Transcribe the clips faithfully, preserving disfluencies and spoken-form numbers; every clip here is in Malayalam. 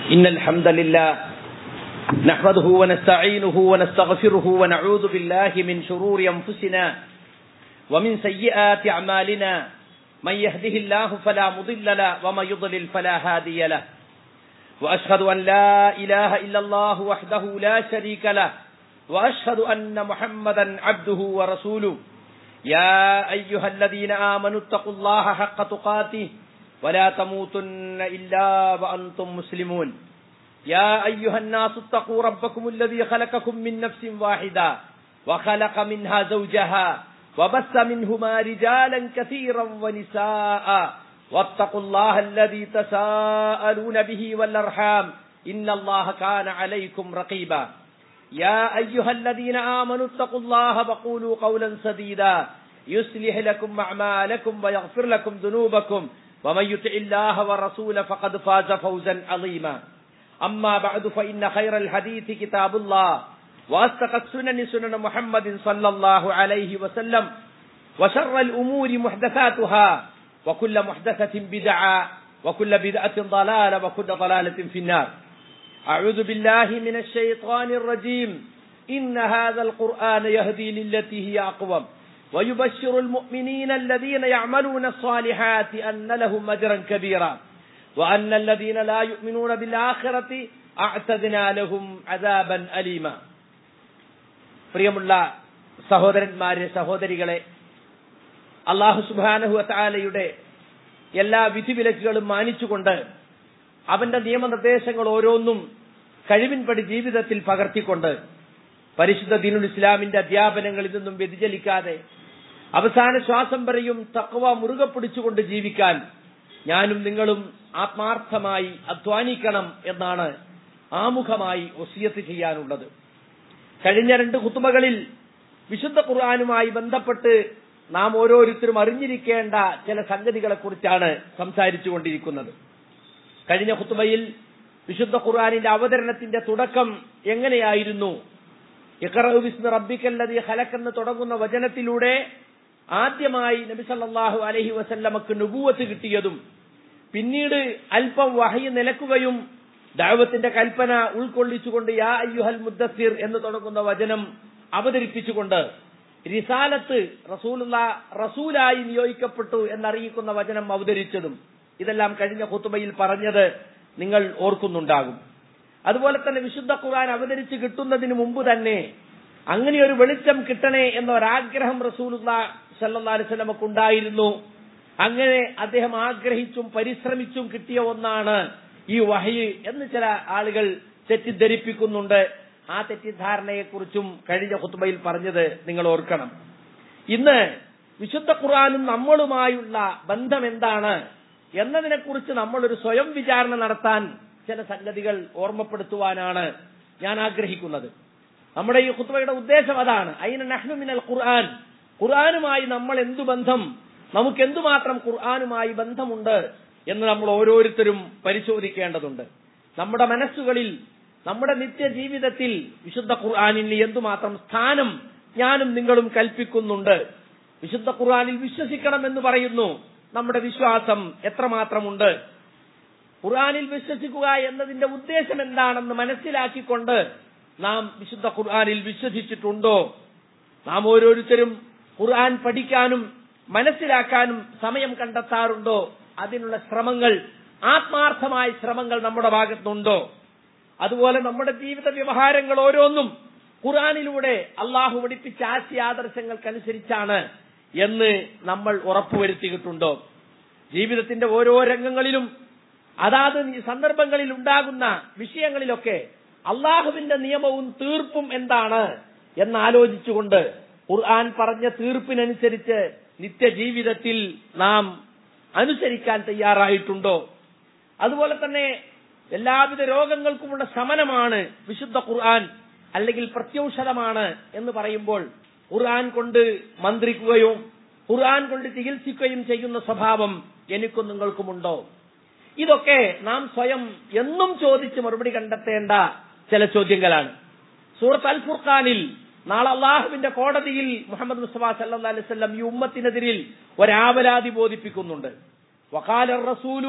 إن الحمد لله نحمده ونستعينه ونستغفره ونعوذ بالله من شرور أنفسنا ومن سيئات أعمالنا من يهده الله فلا مضل له ومن يضلل فلا هادي له وأشهد أن لا إله إلا الله وحده لا شريك له وأشهد أن محمدا عبده ورسوله يا أيها الذين آمنوا اتقوا الله حق تقاته ولا تموتن إلا وأنتم مسلمون يا أيها الناس اتقوا ربكم الذي خلقكم من نفس واحدة وخلق منها زوجها وبث منهما رجالا كثيرا ونساء واتقوا الله الذي تساءلون به والأرحام إن الله كان عليكم رقيبا يا أيها الذين آمنوا اتقوا الله وقولوا قولا سديدا يصلح لكم أعمالكم ويغفر لكم ذنوبكم ومن يطع الله ورسوله فقد فاز فوزا عظيما أما بعد فإن خير الحديث كتاب الله وأصدق السنن سنن محمد صلى الله عليه وسلم وشر الأمور محدثاتها وكل محدثة بدعة وكل بدعة ضلالة وكل ضلالة في النار. أعوذ بالله من الشيطان الرجيم. إن هذا القرآن يهدي للتي هي أقوم ويبشر المؤمنين الذين يعملون الصالحات أن لهم أجرا كبيرا وأن الذين لا يؤمنون بالآخرة أعتدنا لهم عذابا أليما. പ്രിയമുള്ള സഹോദരന്മാരെ, സഹോദരികളെ, അല്ലാഹു സുബ്ഹാനഹു വ തആലയുടെ എല്ലാ വിധിവിലക്കുകളും മാനിച്ചുകൊണ്ട് അവന്റെ നിയമനിർദ്ദേശങ്ങൾ ഓരോന്നും കഴിവിൻപടി ജീവിതത്തിൽ പകർത്തിക്കൊണ്ട് പരിശുദ്ധ ദീനുൽ ഇസ്ലാമിന്റെ അധ്യാപനങ്ങളിൽ നിന്നും വ്യതിചലിക്കാതെ അവസാന ശ്വാസം വരെയും തഖ്വ മുറുകെ പിടിച്ചുകൊണ്ട് ജീവിക്കാൻ ഞാനും നിങ്ങളും ആത്മാർത്ഥമായി അധ്വാനിക്കണം എന്നാണ് ആമുഖമായി വസിയത്ത് ചെയ്യാനുള്ളത്. കഴിഞ്ഞ രണ്ട് ഖുതുബകളിൽ വിശുദ്ധ ഖുർആനുമായി ബന്ധപ്പെട്ട് നാം ഓരോരുത്തരും അറിഞ്ഞിരിക്കേണ്ട ചില സംഗതികളെ കുറിച്ചാണ് സംസാരിച്ചു കൊണ്ടിരിക്കുന്നത്. കഴിഞ്ഞ ഖുതുബയിൽ വിശുദ്ധ ഖുർആനിന്റെ അവതരണത്തിന്റെ തുടക്കം എങ്ങനെയായിരുന്നു? ഇഖ്റഉ ബിസ്മി റബ്ബിക്കല്ലദീ ഖലഖ് എന്ന് തുടങ്ങുന്ന വചനത്തിലൂടെ ആദ്യമായി നബി സല്ലല്ലാഹു അലൈഹി വസല്ലമക്ക് നുബുവത്ത് കിട്ടിയതും പിന്നീട് അല്പം വഹയി നിലക്കുകയും ദഅവത്തിന്റെ കൽപ്പന ഉൾക്കൊള്ളിച്ചുകൊണ്ട് യാ അയ്യുഹൽ മുദ്ദസ്സിർ എന്ന് തുടങ്ങുന്ന വചനം അവതരിപ്പിച്ചുകൊണ്ട് റിസാലത്ത് റസൂലുള്ളാഹ് റസൂലായി നിയോഗിക്കപ്പെട്ടു എന്നറിയിക്കുന്ന വചനം അവതരിച്ചതും ഇതെല്ലാം കഴിഞ്ഞ ഖുതുബയിൽ പറഞ്ഞത് നിങ്ങൾ ഓർക്കുന്നുണ്ടാകും. അതുപോലെ തന്നെ വിശുദ്ധ ഖുർആൻ അവതരിച്ച് കിട്ടുന്നതിന് മുമ്പ് തന്നെ അങ്ങനെ ഒരു വെളിച്ചം കിട്ടണേ എന്നൊരാഗ്രഹം റസൂലുള്ളാഹി സ്വല്ലല്ലാഹു അലൈഹി വസല്ലമക്ക് ഉണ്ടായിരുന്നു. അങ്ങനെ അദ്ദേഹം ആഗ്രഹിച്ചും പരിശ്രമിച്ചും കിട്ടിയ ഒന്നാണ് ഈ വഹയ് എന്ന് ചില ആളുകൾ തെറ്റിദ്ധരിപ്പിക്കുന്നുണ്ട്. ആ തെറ്റിദ്ധാരണയെക്കുറിച്ചും കഴിഞ്ഞ ഖുതുബയിൽ പറഞ്ഞത് നിങ്ങൾ ഓർക്കണം. ഇന്ന് വിശുദ്ധ ഖുർആനും നമ്മളുമായുള്ള ബന്ധം എന്താണ് എന്നതിനെക്കുറിച്ച് നമ്മളൊരു സ്വയം വിചാരണ നടത്താൻ ചില സംഗതികൾ ഓർമ്മപ്പെടുത്തുവാനാണ് ഞാൻ ആഗ്രഹിക്കുന്നത്. നമ്മുടെ ഈ ഖുതുബയുടെ ഉദ്ദേശം അതാണ്. അയിന നഹ്നു മിനൽ ഖുർആൻ, ഖുർആനുമായി നമ്മൾ എന്തു ബന്ധം, നമുക്ക് എന്തുമാത്രം ഖുർആനുമായി ബന്ധമുണ്ട് എന്ന് നമ്മൾ ഓരോരുത്തരും പരിശോധിക്കേണ്ടതുണ്ട്. നമ്മുടെ മനസ്സുകളിൽ, നമ്മുടെ നിത്യജീവിതത്തിൽ വിശുദ്ധ ഖുർആനിന് എന്തുമാത്രം സ്ഥാനം ഞാനും നിങ്ങളും കൽപ്പിക്കുന്നുണ്ട്. വിശുദ്ധ ഖുർആനിൽ വിശ്വസിക്കണം എന്ന് പറയുന്നു. നമ്മുടെ വിശ്വാസം എത്രമാത്രമുണ്ട്? ഖുർആനിൽ വിശ്വസിക്കുക എന്നതിന്റെ ഉദ്ദേശം എന്താണെന്ന് മനസ്സിലാക്കിക്കൊണ്ട് നാം വിശുദ്ധ ഖുർആനിൽ വിശ്വസിച്ചിട്ടുണ്ടോ? നാം ഓരോരുത്തരും ഖുർആൻ പഠിക്കാനും മനസ്സിലാക്കാനും സമയം കണ്ടെത്താറുണ്ടോ? അതിനുള്ള ശ്രമങ്ങൾ, ആത്മാർത്ഥമായ ശ്രമങ്ങൾ നമ്മുടെ ഭാഗത്തുണ്ടോ? അതുപോലെ നമ്മുടെ ജീവിത വ്യവഹാരങ്ങൾ ഓരോന്നും ഖുർആനിലൂടെ അള്ളാഹു പഠിപ്പിച്ച ആശയാദർശങ്ങൾക്കനുസരിച്ചാണ് എന്ന് നമ്മൾ ഉറപ്പുവരുത്തിയിട്ടുണ്ടോ? ജീവിതത്തിന്റെ ഓരോ രംഗങ്ങളിലും അതാത് സന്ദർഭങ്ങളിൽ ഉണ്ടാകുന്ന വിഷയങ്ങളിലൊക്കെ അള്ളാഹുവിന്റെ നിയമവും തീർപ്പും എന്താണ് എന്നാലോചിച്ചുകൊണ്ട് ഖുർആൻ പറഞ്ഞ തീർപ്പിനനുസരിച്ച് നിത്യജീവിതത്തിൽ നാം അനുസരിക്കാൻ തയ്യാറായിട്ടുണ്ടോ? അതുപോലെ തന്നെ എല്ലാവിധ രോഗങ്ങൾക്കുമുള്ള ശമനമാണ് വിശുദ്ധ ഖുർആൻ, അല്ലെങ്കിൽ പ്രത്യൗഷധമാണ് എന്ന് പറയുമ്പോൾ ഖുർആൻ കൊണ്ട് മന്ത്രിക്കുകയോ ഖുർആൻ കൊണ്ട് ചികിത്സിക്കുകയും ചെയ്യുന്ന സ്വഭാവം എനിക്കും നിങ്ങൾക്കുമുണ്ടോ? ഇതൊക്കെ നാം സ്വയം എന്നും ചോദിച്ച് മറുപടി കണ്ടെത്തേണ്ട ചില ചോദ്യങ്ങളാണ്. സൂറത്ത് അൽ ഫുർഖാനിൽ നാളെ അള്ളാഹുവിന്റെ കോടതിയിൽ മുഹമ്മദ് മുസ്തഫ സല്ലല്ലാഹു അലൈഹി വസല്ലം ഈ ഉമ്മത്തിനെതിരിൽ ഒരാവലാതി ബോധിപ്പിക്കുന്നുണ്ട്. വഖാല റസൂലു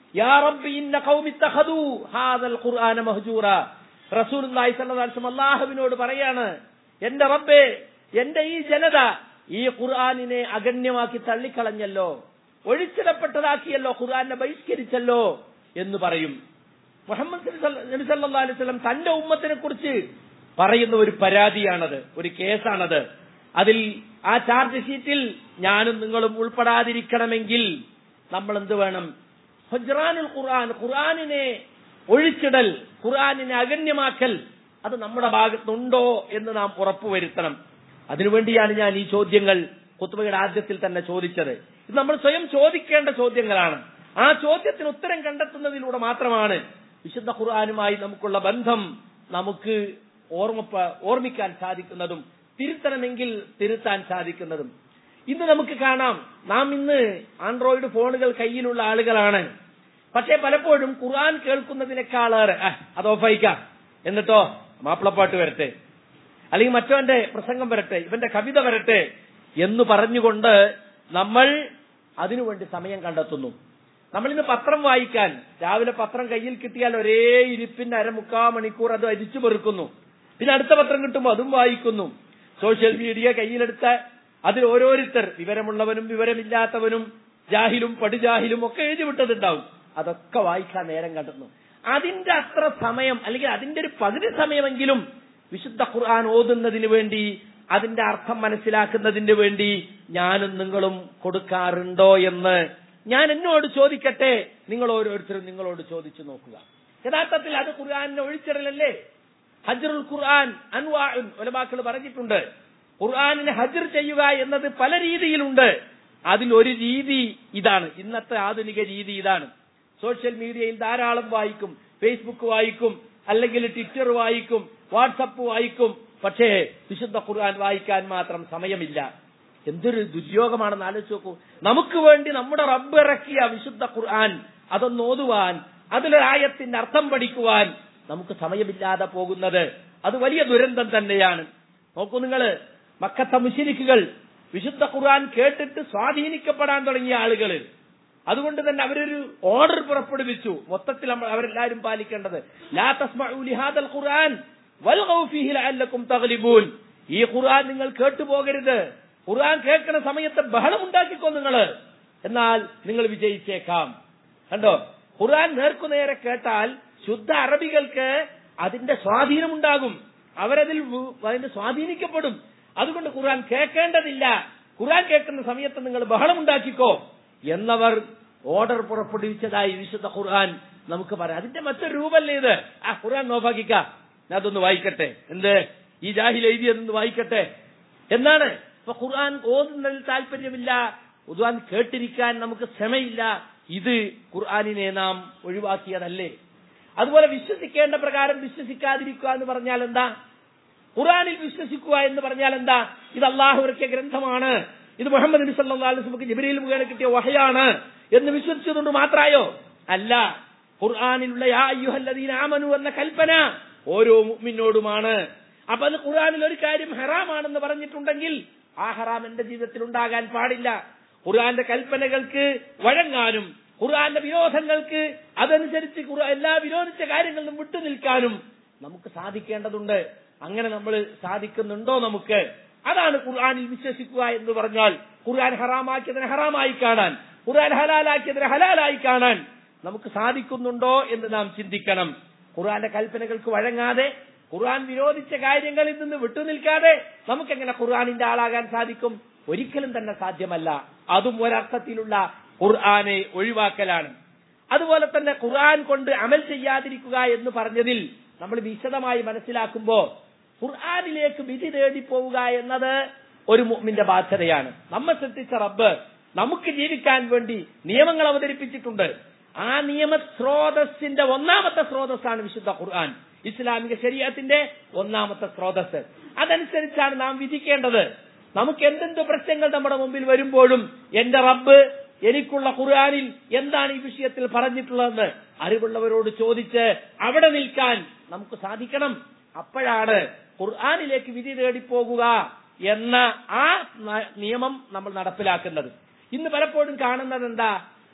യാ റബ്ബി ഇന്ന ഖൗമി ഇത്തഖദൂ ഹാദൽ ഖുർആന മഹ്ജൂറ. റസൂലുള്ളാഹി സ്വല്ലല്ലാഹു അലൈഹി വസല്ലം അല്ലാഹുവിനോട് പറയാണ്, എന്റെ റബ്ബേ, എന്റെ ഈ ജനത ഈ ഖുർആനിനെ അഗണ്യമാക്കി തള്ളിക്കളഞ്ഞല്ലോ, ഒഴിച്ചിടപ്പെട്ടതാക്കിയല്ലോ, ഖുർആനെ ബഹിഷ്കരിച്ചല്ലോ എന്ന് പറയും. മുഹമ്മദ് നബി സല്ലല്ലാഹു അലൈഹി വസല്ലം തന്റെ ഉമ്മത്തിനെ കുറിച്ച് പറയുന്ന ഒരു പരാതിയാണത്, ഒരു കേസാണത്. അതിൽ ആ ചാർജ് ഷീറ്റിൽ ഞാനും നിങ്ങളും ഉൾപ്പെടാതിരിക്കണമെങ്കിൽ നമ്മൾ എന്ത് വേണം? ഹുജ്റാനുൽ ഖുർആൻ, ഖുർആനിനെ ഒഴിച്ചിടൽ, ഖുർആനിനെ അഗണ്യമാക്കൽ, അത് നമ്മുടെ ഭാഗത്തുണ്ടോ എന്ന് നാം ഉറപ്പുവരുത്തണം. അതിനുവേണ്ടിയാണ് ഞാൻ ഈ ചോദ്യങ്ങൾ ഖുത്ബയുടെ ആദ്യത്തിൽ തന്നെ ചോദിച്ചത്. ഇത് നമ്മൾ സ്വയം ചോദിക്കേണ്ട ചോദ്യങ്ങളാണ്. ആ ചോദ്യത്തിന് ഉത്തരം കണ്ടെത്തുന്നതിലൂടെ മാത്രമാണ് വിശുദ്ധ ഖുർആനുമായി നമുക്കുള്ള ബന്ധം നമുക്ക് ഓർമ്മ ഓർമ്മിക്കാൻ സാധിക്കുന്നതും തിരുത്തണമെങ്കിൽ തിരുത്താൻ സാധിക്കുന്നതും. ഇന്ന് നമുക്ക് കാണാം, നാം ഇന്ന് ആൻഡ്രോയിഡ് ഫോണുകൾ കയ്യിലുള്ള ആളുകളാണ്. പക്ഷേ പലപ്പോഴും ഖുർആൻ കേൾക്കുന്നതിനേക്കാളേറെ അത് ഓഫായിക്കാം, എന്നിട്ടോ മാപ്പിളപ്പാട്ട് വരട്ടെ, അല്ലെങ്കിൽ മറ്റവന്റെ പ്രസംഗം വരട്ടെ, ഇവന്റെ കവിത വരട്ടെ എന്ന് പറഞ്ഞുകൊണ്ട് നമ്മൾ അതിനുവേണ്ടി സമയം കണ്ടെത്തുന്നു. നമ്മളിന്ന് പത്രം വായിക്കാൻ രാവിലെ പത്രം കയ്യിൽ കിട്ടിയാൽ ഒരേ ഇരിപ്പിന്റെ അരമുക്കാ മണിക്കൂർ അത് അരിച്ചു പെറുക്കുന്നു. പിന്നെ അടുത്ത പത്രം കിട്ടുമ്പോൾ അതും വായിക്കുന്നു. സോഷ്യൽ മീഡിയ കയ്യിലെടുത്ത അതിൽ ഓരോരുത്തർ, വിവരമുള്ളവനും വിവരമില്ലാത്തവനും ജാഹിലും പടുജാഹിലും ഒക്കെ എഴുതി വിട്ടതുണ്ടാവും. അതൊക്കെ വായിക്കാൻ നേരം കണ്ടെത്തുന്നു. അതിന്റെ അത്ര സമയം, അല്ലെങ്കിൽ അതിന്റെ ഒരു പകുതി സമയമെങ്കിലും വിശുദ്ധ ഖുർആൻ ഓതുന്നതിന് വേണ്ടി, അതിന്റെ അർത്ഥം മനസ്സിലാക്കുന്നതിന് വേണ്ടി ഞാനും നിങ്ങളും കൊടുക്കാറുണ്ടോ എന്ന് ഞാൻ എന്നോട് ചോദിക്കട്ടെ, നിങ്ങൾ ഓരോരുത്തരും നിങ്ങളോട് ചോദിച്ചു നോക്കുക. യഥാർത്ഥത്തിൽ അത് ഖുർആനിനെ ഒഴിച്ചിടലല്ലേ? ഹജ്റുൽ ഖുർആൻ അൻവാഉൻ ഉലമാക്കൾ പറഞ്ഞിട്ടുണ്ട്. ഖുർആനിനെ ഹജ്ർ ചെയ്യുക എന്നത് പല രീതിയിലുണ്ട്. അതിലൊരു രീതി ഇതാണ്, ഇന്നത്തെ ആധുനിക രീതി ഇതാണ്. സോഷ്യൽ മീഡിയയിൽ ധാരാളം വായിക്കും, ഫേസ്ബുക്ക് വായിക്കും, അല്ലെങ്കിൽ ട്വിറ്റർ വായിക്കും, വാട്സപ്പ് വായിക്കും. പക്ഷേ വിശുദ്ധ ഖുർആൻ വായിക്കാൻ മാത്രം സമയമില്ല. എന്തൊരു ദുര്യോഗമാണെന്ന് ആലോചിച്ച് നോക്കൂ. നമുക്ക് വേണ്ടി നമ്മുടെ റബ്ബ് ഇറക്കിയ വിശുദ്ധ ഖുർആൻ അതൊന്ന് ഓതുവാൻ, അതിലൊരായത്തിന്റെ അർത്ഥം പഠിക്കുവാൻ നമുക്ക് സമയമില്ലാതെ പോകുന്നത് അത് വലിയ ദുരന്തം തന്നെയാണ്. നോക്കൂ നിങ്ങള്, മക്കത്തെ മുശ്രിക്കുകൾ വിശുദ്ധ ഖുർആൻ കേട്ടിട്ട് സ്വാധീനിക്കപ്പെടാൻ തുടങ്ങിയ ആളുകൾ. അതുകൊണ്ട് തന്നെ അവരൊരു ഓർഡർ പുറപ്പെടുവിച്ചു, മൊത്തത്തിൽ അവരെല്ലാവരും പാലിക്കേണ്ടത്. ലാ തസ്മഉ ലിഹാദൽ ഖുർആൻ വൽഗൗ ഫീഹി ലഅല്ലകും തഗ്ലിബൂൻ. ഈ ഖുർആൻ നിങ്ങൾ കേട്ടുപോകരുത്. ഖുർആൻ കേൾക്കുന്ന സമയത്ത് ബഹളം ഉണ്ടാക്കിക്കോ നിങ്ങള്, എന്നാൽ നിങ്ങൾ വിജയിച്ചേക്കാം. കണ്ടോ, ഖുർആൻ നേർക്കുനേരെ കേട്ടാൽ ശുദ്ധ അറബികൾക്ക് അതിന്റെ സ്വാധീനമുണ്ടാകും, അവരതിൽ അതിന്റെ സ്വാധീനിക്കപ്പെടും. അതുകൊണ്ട് ഖുർആൻ കേൾക്കേണ്ടതില്ല, ഖുർആൻ കേൾക്കുന്ന സമയത്ത് നിങ്ങൾ ബഹളം ഉണ്ടാക്കിക്കോ എന്നവർ ഓർഡർ പുറപ്പെടുവിച്ചതായി വിശുദ്ധ ഖുർആൻ നമുക്ക് പറയാം. അതിന്റെ മറ്റൊരു രൂപല്ലേ ഇത്? ആ ഖുർആൻ നോഫാക്കിക്ക, ഞാൻ അതൊന്ന് വായിക്കട്ടെ, എന്ത് ഈ ജാഹിൽ എഴുതിയതൊന്ന് വായിക്കട്ടെ എന്നാണ്. ഇപ്പൊ ഖുർആൻ ഓതുന്നതിൽ താല്പര്യമില്ല, ഖുർആൻ കേട്ടിരിക്കാൻ നമുക്ക് ക്ഷമയില്ല. ഇത് ഖുർആനിനെ നാം ഒഴിവാക്കിയതല്ലേ? അതുപോലെ വിശ്വസിക്കേണ്ട പ്രകാരം വിശ്വസിക്കാതിരിക്കുക എന്ന് പറഞ്ഞാൽ എന്താ? ഖുർആനിൽ വിശ്വസിക്കുക എന്ന് പറഞ്ഞാൽ എന്താ? ഇത് അള്ളാഹു ഇറക്കിയ ഗ്രന്ഥമാണ്, ഇത് മുഹമ്മദ് നബി സല്ലല്ലാഹു അലൈഹി വസല്ലം ജിബ്രീൽ മുഖേന കിട്ടിയ വഹയാണ് എന്ന് വിശ്വസിച്ചതുകൊണ്ട് മാത്രമായോ? അല്ല. ഖുർആനിലുള്ള യാ അയ്യുഹല്ലദീന ആമനു എന്ന കൽപ്പന ഓരോ മുഅ്മിനോടുമാണ്. അപ്പൊ അത് ഖുർആനിൽ ഒരു കാര്യം ഹറാമാണെന്ന് പറഞ്ഞിട്ടുണ്ടെങ്കിൽ ആ ഹറാം എന്റെ ജീവിതത്തിൽ ഉണ്ടാകാൻ പാടില്ല. ഖുർആന്റെ കൽപ്പനകൾക്ക് വഴങ്ങാനും ഖുർആന്റെ വിരോധങ്ങൾക്ക് അതനുസരിച്ച് എല്ലാ വിരോധിച്ച കാര്യങ്ങളിലും വിട്ടുനിൽക്കാനും നമുക്ക് സാധിക്കേണ്ടതുണ്ട്. അങ്ങനെ നമ്മൾ സാധിക്കുന്നുണ്ടോ നമുക്ക്? അതാണ് ഖുർആനിൽ വിശ്വസിക്കുക എന്ന് പറഞ്ഞാൽ. ഖുർആൻ ഹറാമാക്കിയതിനെ ഹറാമായി കാണാൻ, ഖുർആൻ ഹലാലാക്കിയതിനെ ഹലാലായി കാണാൻ നമുക്ക് സാധിക്കുന്നുണ്ടോ എന്ന് നാം ചിന്തിക്കണം. ഖുർആന്റെ കൽപ്പനകൾക്ക് വഴങ്ങാതെ, ഖുർആൻ വിരോധിച്ച കാര്യങ്ങളിൽ നിന്ന് വിട്ടുനിൽക്കാതെ നമുക്കെങ്ങനെ ഖുർആനിന്റെ ആളാകാൻ സാധിക്കും? ഒരിക്കലും തന്നെ സാധ്യമല്ല. അതും ഒരർത്ഥത്തിലുള്ള ഖുർആനെ ഒഴിവാക്കലാണ്. അതുപോലെ തന്നെ ഖുർആൻ കൊണ്ട് അമൽ ചെയ്യാതിരിക്കുക എന്ന് പറഞ്ഞതിൽ നമ്മൾ വിശദമായി മനസ്സിലാക്കുമ്പോൾ ഖുർആനിലേക്ക് വിധി തേടി പോവുക എന്നത് ഒരു മുഅ്മിന്റെ ബാധ്യതയാണ്. നമ്മെ സൃഷ്ടിച്ച റബ്ബ് നമുക്ക് ജീവിക്കാൻ വേണ്ടി നിയമങ്ങൾ അവതരിപ്പിച്ചിട്ടുണ്ട്. ആ നിയമ സ്രോതസ്സിന്റെ ഒന്നാമത്തെ സ്രോതസ്സാണ് വിശുദ്ധ ഖുർആൻ, ഇസ്ലാമിക ശരീഅത്തിന്റെ ഒന്നാമത്തെ സ്രോതസ്. അതനുസരിച്ചാണ് നാം വിധിക്കേണ്ടത്. നമുക്ക് എന്തെന്ത് പ്രശ്നങ്ങൾ നമ്മുടെ മുമ്പിൽ വരുമ്പോഴും എന്റെ റബ്ബ് എനിക്കുള്ള ഖുർആനിൽ എന്താണ് ഈ വിഷയത്തിൽ പറഞ്ഞിട്ടുള്ളതെന്ന് അറിവുള്ളവരോട് ചോദിച്ച് അവിടെ നിൽക്കാൻ നമുക്ക് സാധിക്കണം. അപ്പോഴാണ് ഖുർആനിലേക്ക് വിധി തേടിപ്പോകുക എന്ന ആ നിയമം നമ്മൾ നടപ്പിലാക്കുന്നത്. ഇന്ന് പലപ്പോഴും കാണുന്നത് എന്താ?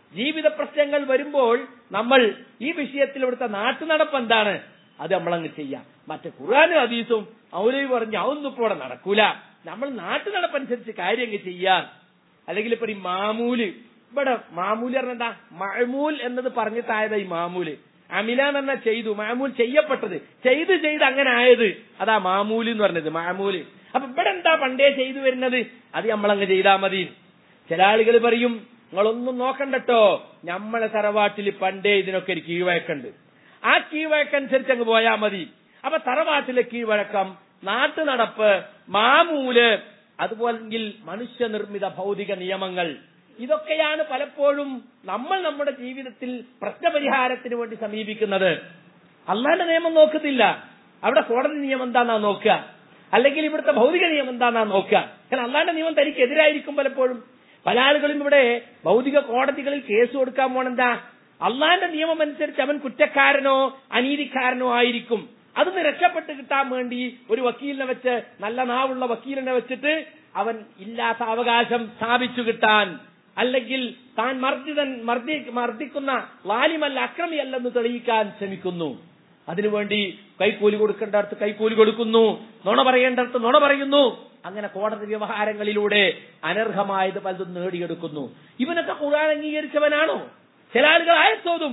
ജീവിത പ്രശ്നങ്ങൾ വരുമ്പോൾ നമ്മൾ ഈ വിഷയത്തിൽ ഇവിടുത്തെ നാട്ടു നടപ്പ് എന്താണ് അത് നമ്മളങ്ങ് ചെയ്യാം. മറ്റേ ഖുർആനും ഹദീസും മൗലവി പറഞ്ഞു അതൊന്നും ഇപ്പോൾ ഇവിടെ നടക്കൂല, നമ്മൾ നാട്ടു നടപ്പനുസരിച്ച് കാര്യങ്ങൾ ചെയ്യാം. അല്ലെങ്കിൽ ഇപ്പൊ ഈ മാമൂല്, ഇവിടെ മാമൂല് പറഞ്ഞ എന്താ, മഅമൂൽ എന്നത് പറഞ്ഞിട്ടായതാ ഈ മാമൂല്. അമില എന്ന് പറഞ്ഞാൽ ചെയ്തു, മാമൂൽ ചെയ്യപ്പെട്ടത്, ചെയ്ത് ചെയ്ത് അങ്ങനെ ആയത്, അതാ മാമൂല് എന്ന് പറഞ്ഞത്, മാമൂല്. അപ്പൊ ഇവിടെ എന്താ പണ്ടേ ചെയ്തു വരുന്നത്, അത് നമ്മളങ്ങ് ചെയ്താൽ മതി. ചില ആളുകൾ പറയും നിങ്ങളൊന്നും നോക്കണ്ടട്ടോ, നമ്മളെ തറവാട്ടിൽ പണ്ടേ ഇതിനൊക്കെ ഒരു കീഴ്വഴക്കുണ്ട്, ആ കീഴ്വഴക്കനുസരിച്ച് അങ്ങ് പോയാൽ മതി. അപ്പൊ തറവാട്ടിലെ കീഴ്വഴക്കം, നാട്ടു നടപ്പ്, മാമൂല്, അതുപോലെങ്കിൽ മനുഷ്യനിർമ്മിത ഭൗതിക നിയമങ്ങൾ, ഇതൊക്കെയാണ് പലപ്പോഴും നമ്മൾ നമ്മുടെ ജീവിതത്തിൽ പ്രശ്നപരിഹാരത്തിന് വേണ്ടി സമീപിക്കുന്നത്. അള്ളാന്റെ നിയമം നോക്കുന്നില്ല, അവിടെ കോടതി നിയമം എന്താന്നാ നോക്കുക, അല്ലെങ്കിൽ ഇവിടുത്തെ ഭൗതിക നിയമം എന്താന്നാ നോക്കുക. കാരണം അള്ളാന്റെ നിയമം തനിക്ക് എതിരായിരിക്കും പലപ്പോഴും. പല ആളുകളും ഇവിടെ ഭൗതിക കോടതികളിൽ കേസ് കൊടുക്കാൻ പോണെന്താ, അള്ളാന്റെ നിയമം അനുസരിച്ച് അവൻ കുറ്റക്കാരനോ അനീതിക്കാരനോ ആയിരിക്കും. അതൊന്ന് രക്ഷപ്പെട്ട് കിട്ടാൻ വേണ്ടി ഒരു വക്കീലിനെ വെച്ച്, നല്ല നാവുള്ള വക്കീലിനെ വെച്ചിട്ട് അവൻ ഇല്ലാത്ത അവകാശം സ്ഥാപിച്ചു കിട്ടാൻ, അല്ലെങ്കിൽ താൻ മർദ്ദിതൻ മർദ്ദി മർദ്ദിക്കുന്ന ലാലിമല്ല അക്രമിയല്ലെന്ന് തെളിയിക്കാൻ ശ്രമിക്കുന്നു. അതിനുവേണ്ടി കൈക്കൂലി കൊടുക്കേണ്ടടുത്ത് കൈക്കൂലി കൊടുക്കുന്നു, നുണ പറയേണ്ടടുത്ത് നുണ പറയുന്നു. അങ്ങനെ കോടതി വ്യവഹാരങ്ങളിലൂടെ അനർഹമായത് പലതും നേടിയെടുക്കുന്നു. ഇവനൊക്കെ ഖുർആൻ അംഗീകരിച്ചവനാണോ? ചില ആളുകൾ ആയത്തോതും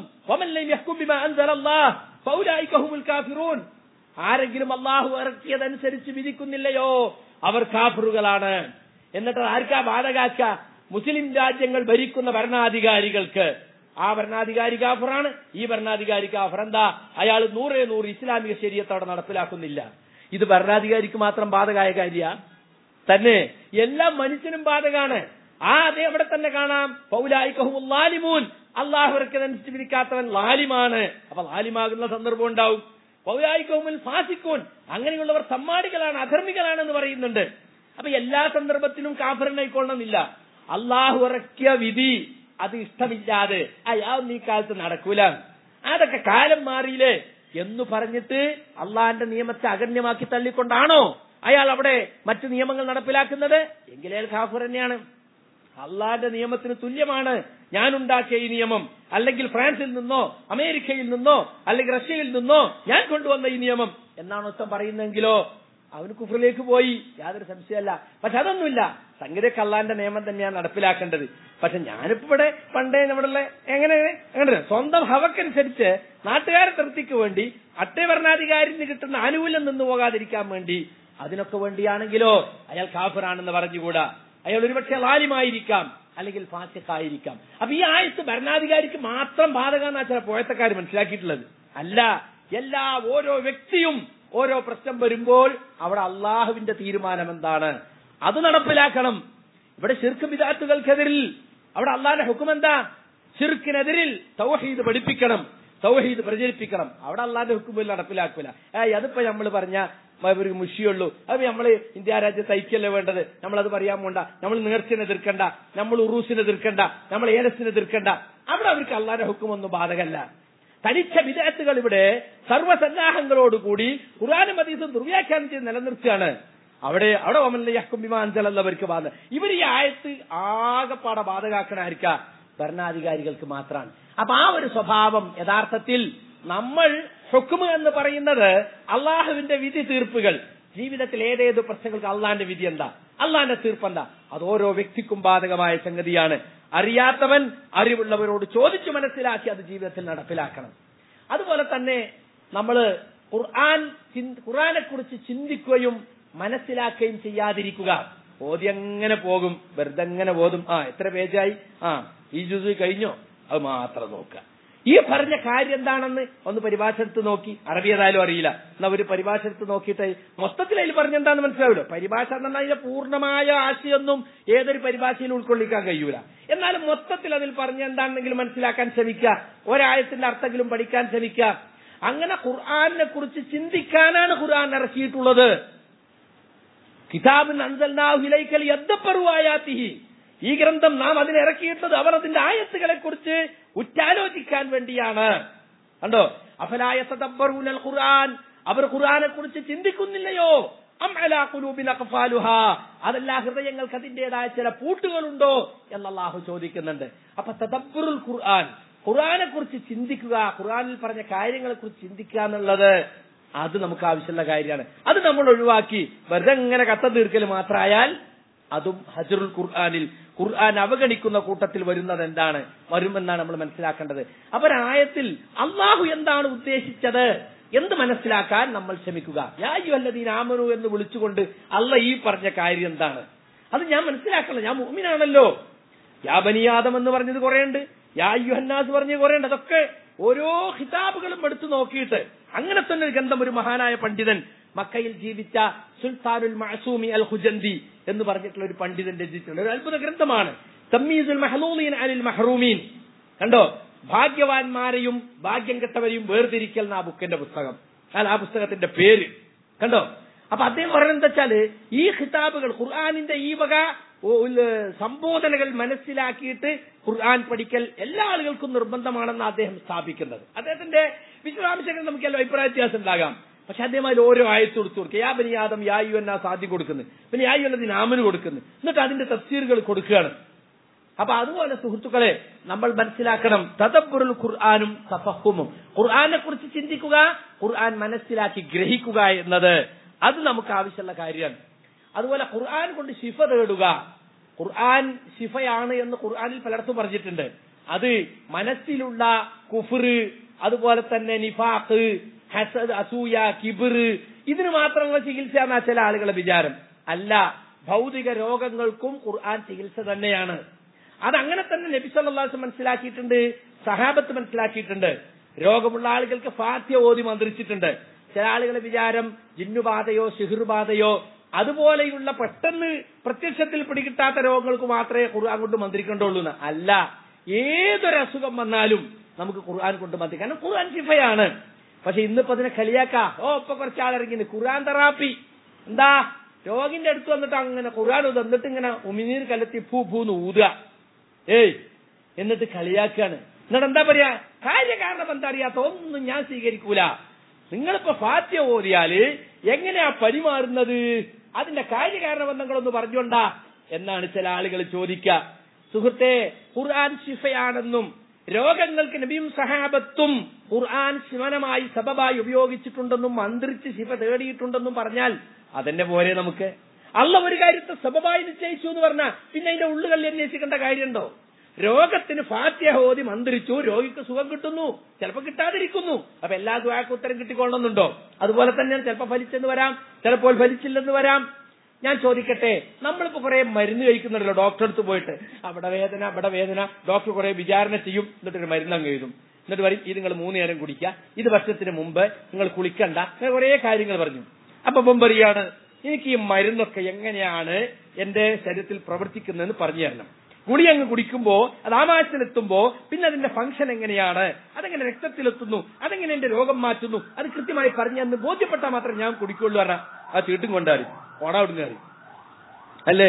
ആരെങ്കിലും അള്ളാഹു ഇറക്കിയതനുസരിച്ച് വിധിക്കുന്നില്ലയോ അവർ കാഫിറുകളാണ്. എന്നിട്ട് ആർക്കാ ബാധകാക്ക? മുസ്ലിം രാജ്യങ്ങൾ ഭരിക്കുന്ന ഭരണാധികാരികൾക്ക്. ആ ഭരണാധികാരി കാഫിറാണ്, ഈ ഭരണാധികാരി കാഫിർ. എന്താ, അയാൾ നൂറേ നൂറ് ഇസ്ലാമിക ശരീഅത്ത് അവിടെ നടപ്പിലാക്കുന്നില്ല. ഇത് ഭരണാധികാരിക്ക് മാത്രം ബാധകായ കാര്യ തന്നെ, എല്ലാ മനുഷ്യനും ബാധകാണ്. ആ അതേ അവിടെ തന്നെ കാണാം, ഫൗലായികഹുമുൽ ലാലിമൂൻ, അള്ളാഹു ഇറക്കിയതനുസരിച്ച് വിധിക്കാത്തവൻ ലാലിമാണ്. അപ്പൊ ലാലിമാകുന്ന സന്ദർഭം ഉണ്ടാവും. ഫൗലായികഹുമുൽ ഫാസിഖൂൻ, അങ്ങനെയുള്ളവർ സമ്മാടികളാണ്, അധർമ്മികളാണെന്ന് പറയുന്നുണ്ട്. അപ്പൊ എല്ലാ സന്ദർഭത്തിലും കാഫിറിനായിക്കൊള്ളണമെന്നില്ല. അള്ളാഹു ഇറക്കിയ വിധി അത് ഇഷ്ടമില്ലാതെ അയാൾ ഈ കാലത്ത് നടക്കൂല, അതൊക്കെ കാലം മാറിയില്ലേ എന്ന് പറഞ്ഞിട്ട് അള്ളാഹിന്റെ നിയമത്തെ അഗണ്യമാക്കി തള്ളിക്കൊണ്ടാണോ അയാൾ അവിടെ മറ്റു നിയമങ്ങൾ നടപ്പിലാക്കുന്നത്? എങ്കിലേ കാഫിർ തന്നെയാണ്. അള്ളാഹിന്റെ നിയമത്തിന് തുല്യമാണ് ഞാനുണ്ടാക്കിയ ഈ നിയമം, അല്ലെങ്കിൽ ഫ്രാൻസിൽ നിന്നോ അമേരിക്കയിൽ നിന്നോ അല്ലെങ്കിൽ റഷ്യയിൽ നിന്നോ ഞാൻ കൊണ്ടുവന്ന ഈ നിയമം എന്നാണ് ഒത്തം പറയുന്നെങ്കിലോ അവന് കുഫറിലേക്ക് പോയി, യാതൊരു സംശയമല്ല. പക്ഷെ അതൊന്നുമില്ല, സംഗതിക്ക് അള്ളാഹിന്റെ നിയമം തന്നെയാണ് നടപ്പിലാക്കേണ്ടത്. പക്ഷെ ഞാനിപ്പോ ഇവിടെ പണ്ടേ നമ്മളുള്ള എങ്ങനെ എങ്ങനെ സ്വന്തം ഹവക്കനുസരിച്ച് നാട്ടുകാരെ തൃപ്തിക്ക് വേണ്ടി അട്ടേ ഭരണാധികാരിന് കിട്ടുന്ന ആനുകൂല്യം നിന്ന് പോകാതിരിക്കാൻ വേണ്ടി അതിനൊക്കെ വേണ്ടിയാണെങ്കിലോ അയാൾ കാഫിറാണെന്ന് പറഞ്ഞുകൂടാ. അയാൾ ഒരുപക്ഷെ ലാലിമായിരിക്കാം, അല്ലെങ്കിൽ ഫാസിഖായിരിക്കാം. അപ്പൊ ഈ ആയത്ത് ഭരണാധികാരിക്ക് മാത്രം ബാധകമെന്നാ ചില പോയത്തക്കാർ മനസ്സിലാക്കിയിട്ടുള്ളത്. അല്ല, എല്ലാ ഓരോ വ്യക്തിയും ഓരോ പ്രശ്നം വരുമ്പോൾ അവിടെ അള്ളാഹുവിന്റെ തീരുമാനം എന്താണ് അത് നടപ്പിലാക്കണം. ഇവിടെ ശിർക്ക് ബിദഅത്തുകൾക്കെതിരിൽ അവിടെ അള്ളാഹിന്റെ ഹുക്ം എന്താ? ശിർക്കിനെതിരിൽ തൗഹീദ് പഠിപ്പിക്കണം, തൗഹീദ് പ്രചരിപ്പിക്കണം. അവിടെ അള്ളാഹിന്റെ ഹുക്മിൽ നടപ്പിലാക്കൂല. ഏയ് അതിപ്പോ നമ്മൾ പറഞ്ഞ ഒരു മുഷിയുള്ളൂ, അത് നമ്മള് ഇന്ത്യ രാജ്യത്ത് ഐക്യല്ലേ വേണ്ടത്, നമ്മളത് പറയാൻ പോണ്ട, നമ്മൾ നേർച്ചനെ എതിർക്കണ്ട, നമ്മൾ ഉറൂസിനെ എതിർക്കണ്ട, നമ്മൾ ഏലസിനെ എതിർക്കണ്ട. അവിടെ അവർക്ക് അള്ളാഹിന്റെ ഹുക്ം ഒന്നും ബാധകല്ല. തനിച്ച ബിദഅത്തുകൾ ഇവിടെ സർവ്വസന്നാഹങ്ങളോടുകൂടി ഖുർആനും ഹദീസും ദുർവ്യാഖ്യാനം ചെയ്ത് നിലനിർത്തുകയാണ്. അവിടെ അവിടെ ഒമല്ലവർക്ക് ബാധ. ഇവർ ഈ ആയത്ത് ആകെപ്പാടെ ബാധകാക്കണായിരിക്ക ഭരണാധികാരികൾക്ക് മാത്രമാണ്. അപ്പൊ ആ ഒരു സ്വഭാവം യഥാർത്ഥത്തിൽ നമ്മൾ ഹുക്മ് എന്ന് പറയുന്നത് അള്ളാഹുവിന്റെ വിധി തീർപ്പുകൾ, ജീവിതത്തിൽ ഏതേത് പ്രശ്നങ്ങൾക്ക് അള്ളാന്റെ വിധി എന്താ, അള്ളാന്റെ തീർപ്പ് എന്താ, അത് ഓരോ വ്യക്തിക്കും ബാധകമായ സംഗതിയാണ്. അറിയാത്തവൻ അറിവുള്ളവരോട് ചോദിച്ചു മനസ്സിലാക്കി അത് ജീവിതത്തിൽ നടപ്പിലാക്കണം. അതുപോലെ തന്നെ നമ്മൾ ഖുർആൻ ഖുർആനെ കുറിച്ച് ചിന്തിക്കുകയും മനസ്സിലാക്കുകയും ചെയ്യാതിരിക്കുക. ഓതി അങ്ങനെ പോകും, വെറുതെ അങ്ങനെ ഓതും. ആ എത്ര പേജായി, ആ ഈ ജുസ് കഴിഞ്ഞോ, അത് മാത്രം നോക്കുക. ഈ പറഞ്ഞ കാര്യം എന്താണെന്ന് ഒന്ന് പരിഭാഷ എടുത്ത് നോക്കി, അറബി ഏതായാലും അറിയില്ല, എന്നാ ഒരു പരിഭാഷ എടുത്ത് നോക്കിയിട്ട് മൊത്തത്തിൽ അതിൽ പറഞ്ഞെന്താന്ന് മനസ്സിലാവില്ല. പരിഭാഷ എന്ന് പറഞ്ഞാൽ അതിന്റെ പൂർണ്ണമായ ആശയൊന്നും ഏതൊരു പരിഭാഷയിൽ ഉൾക്കൊള്ളിക്കാൻ കഴിയൂല. എന്നാലും മൊത്തത്തിൽ അതിൽ പറഞ്ഞ എന്താണെങ്കിലും മനസ്സിലാക്കാൻ ശ്രമിക്കുക, ഒരായത്തിന്റെ അർത്ഥമെങ്കിലും പഠിക്കാൻ ശ്രമിക്കുക. അങ്ങനെ ഖുർആനെ കുറിച്ച് ചിന്തിക്കാനാണ് ഖുർആൻ ഇറക്കിയിട്ടുള്ളത്. കിതാബുൻ അൻസൽനാഹു ഇലൈക ലിയദ്ദബ്ബറു ആയാതിഹി, ഈ ഗ്രന്ഥം നാം അതിനെ ഇറക്കിയിട്ടുള്ളത് അവർ അതിന്റെ ആയത്തുകളെ കുറിച്ച് ഉറ്റാലോചിക്കാൻ വേണ്ടിയാണ്. കണ്ടോ, അഫലാ യതദബ്ബറൂനൽ ഖുർആൻ, അവർ ഖുർആനെ കുറിച്ച് ചിന്തിക്കുന്നില്ലയോ? അം അലാ ഖുലൂബിൻ അഖ്ഫാലുഹാ, അതല്ല ഹൃദയങ്ങൾക്ക് അതിന്റേതായ ചില പൂട്ടുകളുണ്ടോ എന്ന് അല്ലാഹു ചോദിക്കുന്നുണ്ട്. അപ്പൊ തദബ്ബുറുൽ ഖുർആൻ, ഖുർആനെ കുറിച്ച് ചിന്തിക്കുക, ഖുർആനിൽ പറഞ്ഞ കാര്യങ്ങളെ കുറിച്ച് ചിന്തിക്കുക എന്നുള്ളത് അത് നമുക്ക് ആവശ്യമുള്ള കാര്യമാണ്. അത് നമ്മൾ ഒഴിവാക്കി വെറുതെ ഇങ്ങനെ കത്ത തീർക്കൽ മാത്രമായാൽ അതും ഹജ്റുൽ ഖുർആനിൽ ഖുർആൻ അവഗണിക്കുന്ന കൂട്ടത്തിൽ വരുന്നത് എന്താണ് വരുമെന്നാണ് നമ്മൾ മനസ്സിലാക്കേണ്ടത്. അപ്പൊ ഒരായത്തിൽ അള്ളാഹു എന്താണ് ഉദ്ദേശിച്ചത് എന്ത് മനസ്സിലാക്കാൻ നമ്മൾ ശ്രമിക്കുക. യാ അയ്യുഹല്ലദീന ആമനൂ എന്ന് വിളിച്ചുകൊണ്ട് അള്ള ഈ പറഞ്ഞ കാര്യം എന്താണ് അത് ഞാൻ മനസ്സിലാക്കണം. ഞാൻ മുഅ്മിനാണല്ലോ. യാ ബനി ആദം എന്ന് പറഞ്ഞത് കുറേയുണ്ട്, യാ അയ്യുഹന്നാസ് പറഞ്ഞത് കുറേയുണ്ട്. അതൊക്കെ ഓരോ ഖിതാബുകളും എടുത്തു നോക്കിയിട്ട് അങ്ങനെ തന്നെ ഒരു ഗ്രന്ഥം ഒരു മഹാനായ പണ്ഡിതൻ മക്കയിൽ ജീവിച്ച സുൽത്താനുൽ മഅസൂമി അൽ ഖുജന്ദി എന്ന് പറഞ്ഞിട്ടുള്ള ഒരു പണ്ഡിതൻ രചിച്ചിട്ടുണ്ട്. ഒരു അത്ഭുത ഗ്രന്ഥമാണ് തമ്മീസുൽ മഹ്ലൂലീൻ അനിൽ മഹ്റൂമീൻ. കണ്ടോ, ഭാഗ്യവാന്മാരെയും ഭാഗ്യം കെട്ടവരെയും വേർതിരിക്കൽ എന്ന ആ ബുക്കിന്റെ പുസ്തകം, ആ പുസ്തകത്തിന്റെ പേര് കണ്ടോ. അപ്പൊ അദ്ദേഹം പറയുന്നത് എന്താ വെച്ചാല് ഈ ഖിതാബുകൾ ഖുർആനിന്റെ ഈ വക സംബോധനകൾ മനസ്സിലാക്കിയിട്ട് ഖുർആൻ പഠിക്കൽ എല്ലാ ആളുകൾക്കും നിർബന്ധമാണെന്ന് അദ്ദേഹം സ്ഥാപിക്കുന്നത്. അദ്ദേഹത്തിന്റെ വിശദാംശങ്ങൾ നമുക്കെല്ലാം അഭിപ്രായ വ്യത്യാസം ഉണ്ടാകാം. പക്ഷെ അദ്ദേഹം അതിൽ ഓരോ ആയത്ത് കൊടുത്തു കൊടുക്കുക. യാ ബനി ആദം യാ അയ്യുഹന്നാസ് ആദ്യം കൊടുക്കുന്നു, പിന്നെ യാ അയ്യുഹല്ലദീന ആമനൂ കൊടുക്കുന്നു, എന്നിട്ട് അതിന്റെ തഫ്സീറുകൾ കൊടുക്കുകയാണ്. അപ്പൊ അതുപോലെ സുഹൃത്തുക്കളെ നമ്മൾ മനസ്സിലാക്കണം തദബ്ബുറുൽ ഖുർആനും തഫഹുമും, ഖുർആനെ കുറിച്ച് ചിന്തിക്കുക, ഖുർആൻ മനസ്സിലാക്കി ഗ്രഹിക്കുക എന്നത് അത് നമുക്ക് ആവശ്യമുള്ള കാര്യമാണ്. അതുപോലെ ഖുർആൻ കൊണ്ട് ശിഫ തേടുക. ഖുർആൻ ശിഫയാണ് എന്ന് ഖുർആനിൽ പലയിടത്തും പറഞ്ഞിട്ടുണ്ട്. അത് മനസ്സിലുള്ള കുഫ്ർ, അതുപോലെ തന്നെ നിഫാഖ്, ഹസദ്, അസൂയ, കിബ്ർ, ഇതിന് മാത്രമുള്ള ചികിത്സയാണ് ചില ആളുകളുടെ വിചാരം. അല്ല, ഭൗതിക രോഗങ്ങൾക്കും ഖുർആൻ ചികിത്സ തന്നെയാണ്. അതങ്ങനെ തന്നെ നബി സല്ലല്ലാഹു അലൈഹി വസല്ലം മനസ്സിലാക്കിയിട്ടുണ്ട്, സഹാബത്ത് മനസ്സിലാക്കിയിട്ടുണ്ട്. രോഗമുള്ള ആളുകൾക്ക് ഫാത്തിഹ ഓതി മന്ത്രിച്ചിട്ടുണ്ട്. ചില ആളുകളുടെ വിചാരം ജിന്നുബാധയോ സിഹ്റുബാധയോ അതുപോലെയുള്ള പെട്ടെന്ന് പ്രത്യക്ഷത്തിൽ പിടികിട്ടാത്ത രോഗങ്ങൾക്ക് മാത്രമേ ഖുർആൻ കൊണ്ട് മന്ത്രിക്കേണ്ടുള്ളൂ എന്ന്. അല്ല, ഏതൊരു അസുഖം വന്നാലും നമുക്ക് ഖുർആൻ കൊണ്ട് മന്ത്രിക്കാം. കാരണം ഖുർആൻ ശിഫയാണ്. പക്ഷെ ഇന്നിപ്പോ അതിനെ കളിയാക്കാ. ഓ ഇപ്പൊ കുറച്ചാളിറങ്ങി ഖുർആൻ തെറാപ്പി. എന്താ, രോഗിന്റെ അടുത്ത് വന്നിട്ട് അങ്ങനെ ഖുർആൻ തന്നിട്ട് ഇങ്ങനെ ഉമിനീർ കലത്തി ഭൂ ഭൂന്ന് ഊതുക, ഏയ് എന്നിട്ട് കളിയാക്കാണ്. എന്നിട്ട് എന്താ പറയാ, കാര്യകാരണം എന്താ അറിയാത്ത ഒന്നും ഞാൻ സ്വീകരിക്കൂല. നിങ്ങളിപ്പോ ഫാത്തിഹ ഓതിയാല് എങ്ങനെയാ പരിമാറുന്നത്, അതിന്റെ കാര്യകാരണ ബന്ധങ്ങളൊന്ന് പറഞ്ഞോണ്ടാ എന്നാണ് ചില ആളുകൾ ചോദിക്കുക. സുഹൃത്തെ, ഖുർആൻ ശിഫയാണെന്നും രോഗങ്ങൾക്ക് നബിയും സഹാബത്തും ഖുർആൻ ശമനമായി സബബായി ഉപയോഗിച്ചിട്ടുണ്ടെന്നും മന്ത്രിച്ച് ശിഫ തേടിയിട്ടുണ്ടെന്നും പറഞ്ഞാൽ അതെന്നെ പോലെ നമുക്ക് അള്ള ഒരു കാര്യത്തെ സബബായി നിശ്ചയിച്ചു എന്ന് പറഞ്ഞാൽ പിന്നെ അതിന്റെ ഉള്ളുകളിൽ അന്വേഷിക്കേണ്ട കാര്യമുണ്ടോ? രോഗത്തിന് ഫാത്തിഹ ഓതി മന്ത്രിച്ചു, രോഗിക്ക് സുഖം കിട്ടുന്നു, ചിലപ്പോൾ കിട്ടാതിരിക്കുന്നു. അപ്പൊ എല്ലാ ദുആക്കും ഉത്തരം കിട്ടിക്കൊള്ളുന്നുണ്ടോ? അതുപോലെ തന്നെ ചിലപ്പോൾ ഫലിച്ചെന്ന് വരാം, ചിലപ്പോൾ ഫലിച്ചില്ലെന്ന് വരാം. ഞാൻ ചോദിക്കട്ടെ, നമ്മളിപ്പോ കുറെ മരുന്ന് കഴിക്കുന്നുണ്ടല്ലോ ഡോക്ടറെ അടുത്ത് പോയിട്ട്, അവിടെ വേദന അവിടെ വേദന, ഡോക്ടർ കുറെ വിചാരണ ചെയ്യും, എന്നിട്ടൊരു മരുന്ന് അങ്ങ് എഴുതും. എന്നിട്ട് പറയും ഇത് നിങ്ങൾ മൂന്ന് നേരം കുടിക്കുക, ഇത് ഭക്ഷണത്തിന് മുമ്പ് നിങ്ങൾ കുളിക്കണ്ട, അങ്ങനെ കുറെ കാര്യങ്ങൾ പറഞ്ഞു. അപ്പൊ മുമ്പറിയാണ് എനിക്ക് ഈ മരുന്നൊക്കെ എങ്ങനെയാണ് എന്റെ ശരീരത്തിൽ പ്രവർത്തിക്കുന്നതെന്ന് പറഞ്ഞു തരണം. ഗുളി അങ്ങ് കുടിക്കുമ്പോ അത് ആമാശയത്തിലെത്തുമ്പോ പിന്നെ അതിന്റെ ഫംഗ്ഷൻ എങ്ങനെയാണ്, അതെങ്ങനെ രക്തത്തിലെത്തുന്നു, അതെങ്ങനെ എന്റെ രോഗം മാറ്റുന്നു, അത് കൃത്യമായി പറഞ്ഞെന്ന് ബോധ്യപ്പെട്ടാൽ മാത്രം ഞാൻ കുടിക്കുള്ളൂ പറഞ്ഞാൽ ആ ചീട്ടും കൊണ്ടാടി ഓടാവിടുന്നറി അല്ലേ,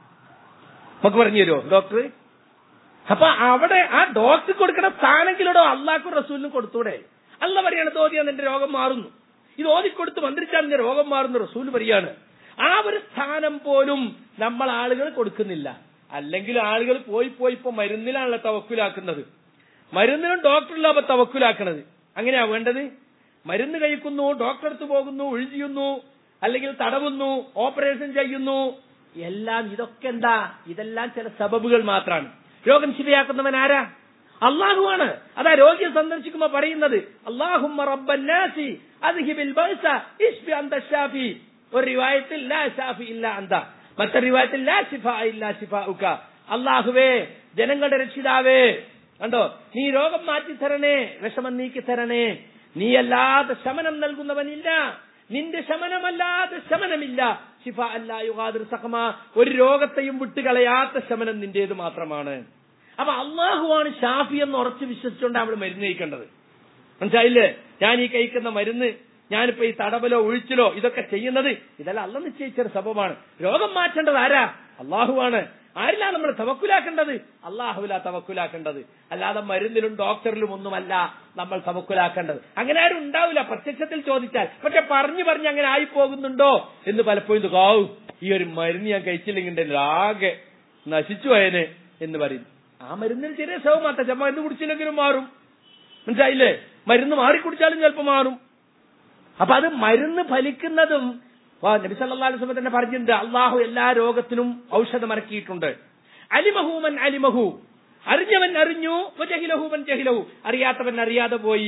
നമുക്ക് പറഞ്ഞു തരുമോ ഡോക്ടർ? അപ്പൊ അവിടെ ആ ഡോക്ടർ കൊടുക്കണ സ്ഥാനെങ്കിലോ അള്ളാഹ്ക്കും റസൂലിനും കൊടുത്തൂടെ? അള്ള പറയാണ് ഓതിയാൽ എന്റെ രോഗം മാറുന്നു, ഇത് ഓതിക്കൊടുത്ത് മന്ത്രിച്ചാൽ എന്റെ രോഗം മാറുന്നു റസൂൽ പറയാണ്. ആ ഒരു സ്ഥാനം പോലും നമ്മൾ ആളുകൾ കൊടുക്കുന്നില്ല. അല്ലെങ്കിൽ ആളുകൾ പോയി പോയി ഇപ്പൊ മരുന്നിലാണല്ലോ തവക്കുലാക്കുന്നത്. മരുന്നിനും ഡോക്ടറിലാണ് അപ്പൊ തവക്കുലാക്കുന്നത്. അങ്ങനെയാ വേണ്ടത്? മരുന്ന് കഴിക്കുന്നു, ഡോക്ടറെ അടുത്ത് പോകുന്നു, ഒഴിയുന്നു, അല്ലെങ്കിൽ തടവുന്നു, ഓപ്പറേഷൻ ചെയ്യുന്നു, എല്ലാം ഇതൊക്കെ എന്താ? ഇതെല്ലാം ചില സബബുകൾ മാത്രമാണ്. രോഗം ശരിയാക്കുന്നവൻ ആരാ? അള്ളാഹുവാണ്. അതാ രോഗിയെ സന്ദർശിക്കുമ്പോ പറയുന്നത് അല്ലാഹുമ്മ റബ്ബൻ നാസി അദ്ഹിബിൽ ബഅസ ഇശ്ഫി അൻത ശാഫി. ഒരു റിവായത്തിൽ ലാ ശാഫി ഇല്ലാ അൻത, മറ്റൊരു റിവായത്തിൽ ലാ ശിഫാ ഇല്ലാ ശിഫാഉക. അല്ലാഹുവേ, ജനങ്ങളുടെ രക്ഷിതാവേ, കണ്ടോ, നീ രോഗം മാറ്റി തരണേ, വിഷമം നീക്കി തരണേ, നീ അല്ലാതെ ശമനം നൽകുന്നവനില്ല, നിന്റെ ശമനമല്ലാതെ ശമനമില്ല. ശിഫ അല്ലാ യുഗാദിർ സഖമ, ഒരു രോഗത്തെയും വിട്ടുകളയാത്ത ശമനം നിന്റേത് മാത്രമാണ്. അപ്പൊ അള്ളാഹുവാണ് ഷാഫി എന്ന് ഉറച്ചു വിശ്വസിച്ചുകൊണ്ട് അവിടെ മരുന്ന് കഴിക്കേണ്ടത്. മനസ്സിലായില്ലേ? ഞാൻ ഈ കഴിക്കുന്ന മരുന്ന്, ഞാനിപ്പോ ഈ തടവലോ ഒഴിച്ചിലോ ഇതൊക്കെ ചെയ്യുന്നത് ഇതെല്ലാം അള്ള നിശ്ചയിച്ചൊരു സബബാണ്. രോഗം മാറ്റേണ്ടത് ആരാ? അള്ളാഹുവാണ്. ആരിലാണ് നമ്മൾ തവക്കുലാക്കേണ്ടത്? അള്ളാഹുവിലാ തവക്കുലാക്കേണ്ടത്. അല്ലാതെ മരുന്നിലും ഡോക്ടറിലും ഒന്നുമല്ല നമ്മൾ തവക്കുലാക്കേണ്ടത്. അങ്ങനെ ആരും ഉണ്ടാവില്ല പ്രത്യക്ഷത്തിൽ ചോദിച്ചാൽ. പക്ഷെ പറഞ്ഞു പറഞ്ഞ് അങ്ങനെ ആയി പോകുന്നുണ്ടോ എന്ന് പലപ്പോഴും കാവും ഈ ഒരു മരുന്ന് ഞാൻ കഴിച്ചില്ലെങ്കിൽ ആകെ നശിച്ചു പോയനെ എന്ന് പറയും. ആ മരുന്നിന് ചെറിയ സൗമാത്ത ചമ്മ മരുന്ന് കുടിച്ചില്ലെങ്കിലും മാറും. മനസ്സിലായില്ലേ? മരുന്ന് മാറി കുടിച്ചാലും ചിലപ്പോൾ മാറും. അപ്പൊ അത് മരുന്ന് ഫലിക്കുന്നതും നബി സല്ലല്ലാഹു അലൈഹി വസല്ലം തന്നെ പറഞ്ഞിട്ടുണ്ട്, അള്ളാഹു എല്ലാ രോഗത്തിനും ഔഷധം ഇറക്കിയിട്ടുണ്ട്. അലിമഹൂമൻ അലിമഹു, അറിഞ്ഞവൻ അറിഞ്ഞു, ജഹിലഹൂമൻ ജഹിലഹു, അറിയാത്തവൻ അറിയാതെ പോയി.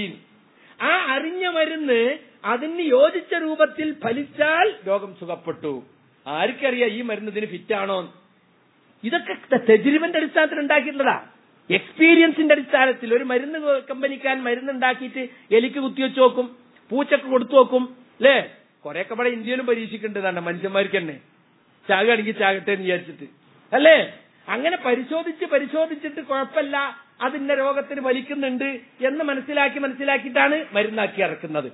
ആ അറിഞ്ഞ മരുന്ന് അതിന് യോജിച്ച രൂപത്തിൽ ഫലിച്ചാൽ രോഗം സുഖപ്പെട്ടു. ആർക്കറിയാം ഈ മരുന്ന് ഇതിന് ഫിറ്റാണോ? ഇതൊക്കെ തജ്രിബന്റെ അടിസ്ഥാനത്തിൽ ഉണ്ടാക്കിയിട്ടുള്ളതാ, എക്സ്പീരിയൻസിന്റെ അടിസ്ഥാനത്തിൽ. ഒരു മരുന്ന് കമ്പനിക്കാൻ മരുന്ന് ഉണ്ടാക്കിയിട്ട് എലിക്ക് കുത്തിവെച്ച് നോക്കും, പൂച്ചക്ക് കൊടുത്തു നോക്കും, അല്ലേ? കൊറേയൊക്കെ ഇവിടെ ഇന്ത്യയിലും പരീക്ഷിക്കേണ്ടതാണ് മനുഷ്യന്മാർക്ക് തന്നെ. ചാകുകയാണെങ്കിൽ ചാകട്ടെ എന്ന് വിചാരിച്ചിട്ട്, അല്ലേ? അങ്ങനെ പരിശോധിച്ച് പരിശോധിച്ചിട്ട് കുഴപ്പമില്ല, അതിന്റെ രോഗത്തിന് വലിക്കുന്നുണ്ട് എന്ന് മനസ്സിലാക്കി മനസ്സിലാക്കിയിട്ടാണ് മരുന്നാക്കി ഇറക്കുന്നത്.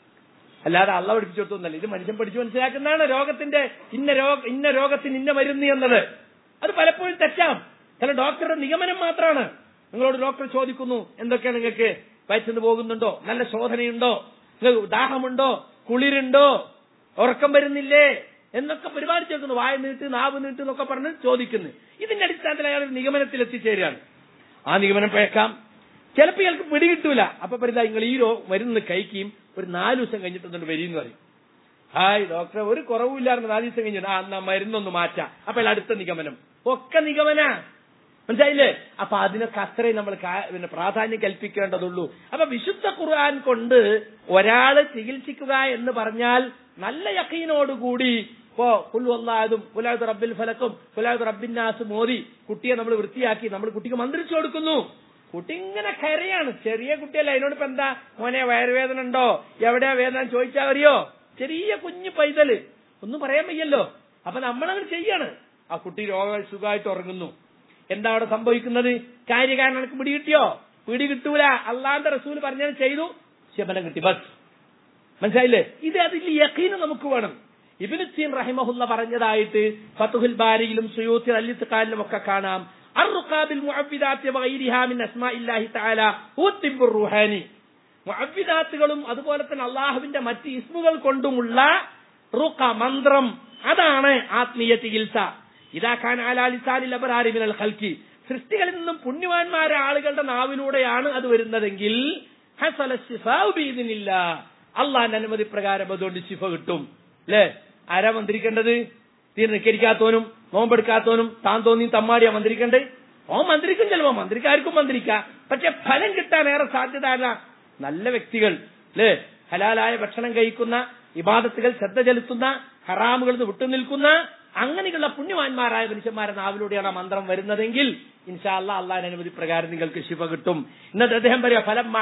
അല്ലാതെ അള്ള പഠിപ്പിച്ചു കൊടുത്തൊന്നല്ല, ഇത് മനുഷ്യൻ പഠിച്ചു മനസ്സിലാക്കുന്നതാണ് രോഗത്തിന്റെ ഇന്ന രോഗ ഇന്ന രോഗത്തിന് ഇന്ന മരുന്ന് എന്നത്. അത് പലപ്പോഴും തെറ്റാം. ചില ഡോക്ടറുടെ നിഗമനം മാത്രമാണ്. നിങ്ങളോട് ഡോക്ടർ ചോദിക്കുന്നു, എന്തൊക്കെയാണ് നിങ്ങൾക്ക്, വയറ്റിന് പോകുന്നുണ്ടോ, നല്ല ശോധനയുണ്ടോ, നിങ്ങൾക്ക് ദാഹമുണ്ടോ, കുളിരുണ്ടോ, ഉറക്കം വരുന്നില്ലേ എന്നൊക്കെ പരിപാടി ചോദിക്കുന്നു. വായ നീട്ട് നാവ് നീട്ട് എന്നൊക്കെ പറഞ്ഞ് ചോദിക്കുന്നു. ഇതിന്റെ അടിസ്ഥാനത്തിൽ അയാൾ നിഗമനത്തിൽ എത്തിച്ചേരുകയാണ്. ആ നിഗമനം പേക്കാം. ചിലപ്പോൾ ഇയാൾക്ക് പിടികിട്ടൂല. അപ്പൊ പറയുക, നിങ്ങൾ ഈ മരുന്ന് കഴിക്കുകയും ഒരു നാല് ദിവസം കഴിഞ്ഞിട്ടൊന്നുകൊണ്ട് വരിയെന്ന് പറയും. ഹായ് ഡോക്ടറെ, ഒരു കുറവില്ലായിരുന്നു, നാല് ദിവസം കഴിഞ്ഞിട്ട് ആ എന്നാ മരുന്നൊന്ന് മാറ്റാം. അപ്പൊ അയാൾ അടുത്ത നിഗമനം ഒക്കെ നിഗമന. മനസ്സിലായില്ലേ? അപ്പൊ അതിനൊക്കെ അത്രയും നമ്മൾ പിന്നെ പ്രാധാന്യം കൽപ്പിക്കേണ്ടതുള്ളൂ. അപ്പൊ വിശുദ്ധ ഖുർആൻ കൊണ്ട് ഒരാള് ചികിത്സിക്കുക എന്ന് പറഞ്ഞാൽ നല്ല യഖീനോടുകൂടി ഇപ്പോ കുൽവല്ലാഹും കുലാദ് റബ്ബിൽ ഫലക്കും കുലാദ് റബ്ബിന്നാസും മോദി കുട്ടിയെ നമ്മൾ വൃത്തിയാക്കി നമ്മൾ കുട്ടിക്ക് മന്ത്രിച്ചു കൊടുക്കുന്നു. കുട്ടി ഇങ്ങനെ കരയാണ്. ചെറിയ കുട്ടിയല്ല, അതിനോട് ഇപ്പൊ എന്താ മോനെ വയറുവേദന ഉണ്ടോ, എവിടെയാ വേദന ചോദിച്ചാൽ അറിയോ? ചെറിയ കുഞ്ഞു പൈതല്, ഒന്നും പറയാൻ വയ്യല്ലോ. അപ്പൊ നമ്മളങ്ങനെ ചെയ്യാണ്. ആ കുട്ടി രോഗ സുഖമായിട്ട് ഉറങ്ങുന്നു. എന്താ അവിടെ സംഭവിക്കുന്നത്? കാര്യകാരണം എനിക്ക് പിടി കിട്ടിയോ? പിടി കിട്ടൂല. അള്ളാന്റെ റസൂൽ പറഞ്ഞത് ചെയ്തു, ശമനം കിട്ടി, ബസ്. മനസ്സിലായില്ലേ? ഇത് അതിൽ യഖീന് നമുക്ക് വേണം. ഇബ്നു സീൻ റഹിമഹുല്ല പറഞ്ഞതായിട്ട് ഫത്ഹുൽ ബാരിയിലും സുയൂത്തി അൽ ഇത്ഖാനിലും ഒക്കെ കാണാം. അർറുഖാബിൽ മുഅവ്വിദാത്തി വഗൈരിഹാ മിൻ അസ്മാഇല്ലാഹി തആല ഉത്തിബുർ റൂഹാനി. മുഅവ്വിദാത്തുകളും അതുപോലെ തന്നെ അള്ളാഹുവിന്റെ മറ്റ് ഇസ്മുകൾ കൊണ്ടുമുള്ള റുഖ മന്ത്രം, അതാണ് ആത്മീയ ചികിത്സ. ഇദാ കാന അലാ ലിസാനിൽ അബ്റാരി മിനൽ ഖൽഖി, സൃഷ്ടികളിൽ നിന്നും പുണ്യവാന്മാരായ ആളുകളുടെ നാവിലൂടെയാണ് അത് വരുന്നതെങ്കിൽ ഹസല ശിഫാഉ ബിഇദ്നില്ലാഹ്, അള്ളാന്റെ അനുമതി പ്രകാരം അതുകൊണ്ട് ശിഫ കിട്ടും. അല്ലേ? ആരാ മന്ത്രിക്കേണ്ടത്? തീർ നിക്കരിക്കാത്തവനും നോമ്പെടുക്കാത്തവനും താൻ തോന്നി തമ്മാടിയാ മന്ത്രിക്കണ്ടേ? ഓ മന്ത്രിക്കും, ചെലവോ മന്ത്രിക്കാർക്കും മന്ത്രിക്കാം. പക്ഷെ ഫലം കിട്ടാൻ ഏറെ സാധ്യത അല്ല നല്ല വ്യക്തികൾ, അല്ലേ? ഹലാലായ ഭക്ഷണം കഴിക്കുന്ന, ഇബാദത്തുകൾ ശ്രദ്ധ ചെലുത്തുന്ന, ഹറാമുകളിൽ നിന്ന് വിട്ടുനിൽക്കുന്ന അങ്ങനെയുള്ള പുണ്യവാന്മാരായ മനുഷ്യന്മാരുടെ നാവിലൂടെയാണ് മന്ത്രം വരുന്നതെങ്കിൽ ഇൻഷാ അല്ലാഹ് അള്ളാഹിന്റെ അനുമതി പ്രകാരം നിങ്ങൾക്ക് ശിഫ കിട്ടും. എന്നിട്ട് അദ്ദേഹം പറയാ,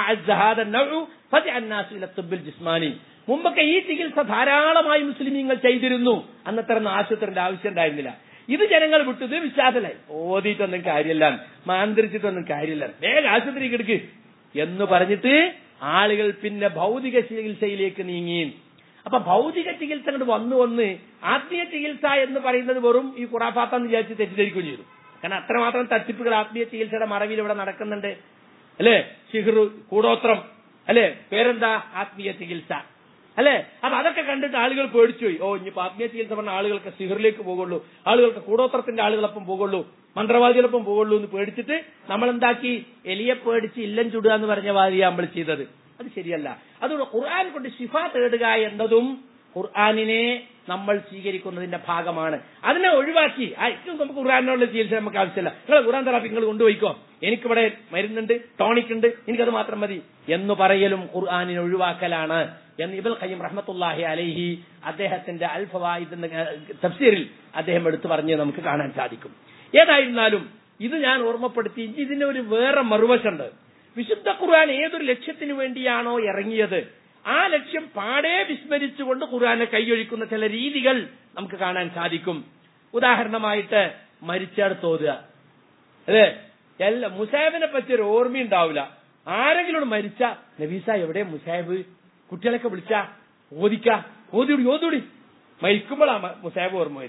ജിസ്മാനി, മുമ്പൊക്കെ ഈ ചികിത്സ ധാരാളമായി മുസ്ലിമീങ്ങൾ ചെയ്തിരുന്നു. അന്നത്ര ആശുപത്രിന്റെ ആവശ്യം ഉണ്ടായിരുന്നില്ല. ഇത് ജനങ്ങൾ വിട്ടത് വിശ്വാസലായി. ഓതിയിട്ടൊന്നും കാര്യമില്ല, മാന്ത്രിച്ചിട്ടൊന്നും കാര്യമില്ല, വേഗം ആശുപത്രി കിടക്ക് എന്ന് പറഞ്ഞിട്ട് ആളുകൾ പിന്നെ ഭൗതിക ചികിത്സയിലേക്ക് നീങ്ങി. അപ്പൊ ഭൗതിക ചികിത്സ കൊണ്ട് വന്നു വന്ന് ആത്മീയ ചികിത്സ എന്ന് പറയുന്നത് വെറും ഈ ഖുറാഫാത്താന്ന് വിചാരിച്ച് തെറ്റിദ്ധരിക്കുകയും ചെയ്തു. കാരണം അത്രമാത്രം തട്ടിപ്പുകൾ ആത്മീയ ചികിത്സയുടെ മറവിൽ ഇവിടെ നടക്കുന്നുണ്ട്, അല്ലെ? സിഹ്ർ, കൂടോത്രം, അല്ലെ? പേരെന്താ? ആത്മീയ ചികിത്സ, അല്ലെ? അപ്പൊ അതൊക്കെ കണ്ടിട്ട് ആളുകൾ പേടിച്ചുപോയി. ഓ, ഇനിയിപ്പോ ആത്മീയ ചികിത്സ പറഞ്ഞ ആളുകൾക്ക് സിഹറിലേക്ക് പോകുള്ളൂ, ആളുകൾക്ക് കൂടോത്രത്തിന്റെ ആളുകളൊപ്പം പോകുള്ളൂ, മന്ത്രവാദികളൊപ്പം പോകുള്ളൂ എന്ന് പേടിച്ചിട്ട് നമ്മൾ എന്താക്കി? എലിയെ പേടിച്ച് ഇല്ലം ചുടുക എന്ന് പറഞ്ഞ വാദിയാ നമ്മൾ ചെയ്തത്. അത് ശരിയല്ല. അതുകൊണ്ട് ഖുർആൻ കൊണ്ട് ശിഫ തേടുക എന്നതും ഖുർആനിനെ നമ്മൾ സ്വീകരിക്കുന്നതിന്റെ ഭാഗമാണ്. അതിനെ ഒഴിവാക്കി ഏറ്റവും നമുക്ക് ഖുർആനിനുള്ള ചികിത്സ നമുക്ക് ആവശ്യമില്ല, നിങ്ങൾ ഖുർആൻ തെറാപ്പി നിങ്ങൾ കൊണ്ടുപോയിക്കോ, എനിക്കിവിടെ മരുന്നുണ്ട്, ടോണിക് ഉണ്ട്, എനിക്കത് മാത്രം മതി എന്ന് പറയലും ഖുർആനിനെ ഒഴിവാക്കലാണ് എന്ന് ഇബ്നുൽ ഖയ്യിം റഹ്മത്തുള്ളാഹി അലൈഹി അദ്ദേഹത്തിന്റെ അൽ ഫവായിദ് എന്ന തഫ്സീറിൽ അദ്ദേഹം എടുത്തു പറഞ്ഞ് നമുക്ക് കാണാൻ സാധിക്കും. ഏതായിരുന്നാലും ഇത് ഞാൻ ഓർമ്മപ്പെടുത്തി. ഇതിന് ഒരു വേറെ മറുവശമുണ്ട്. വിശുദ്ധ ഖുർആൻ ഏതൊരു ലക്ഷ്യത്തിനു വേണ്ടിയാണോ ഇറങ്ങിയത് ആ ലക്ഷ്യം പാടെ വിസ്മരിച്ചുകൊണ്ട് ഖുർആനെ കൈയൊഴിക്കുന്ന ചില രീതികൾ നമുക്ക് കാണാൻ സാധിക്കും. ഉദാഹരണമായിട്ട് മരിച്ചടുത്ത് ഓതുക, അതെ? എല്ലാ മുസാഹിബിനെ പറ്റി ഒരു ഓർമ്മയുണ്ടാവില്ല. ആരെങ്കിലും മരിച്ച നബീസ എവിടെ മുസാഹിബ്, കുട്ടികളൊക്കെ വിളിച്ച ഓദിക്ക, ഓതിയോടി ഓതൂടി മരിക്കുമ്പോഴാ മുസാഹിബ് ഓർമ്മ വരിക.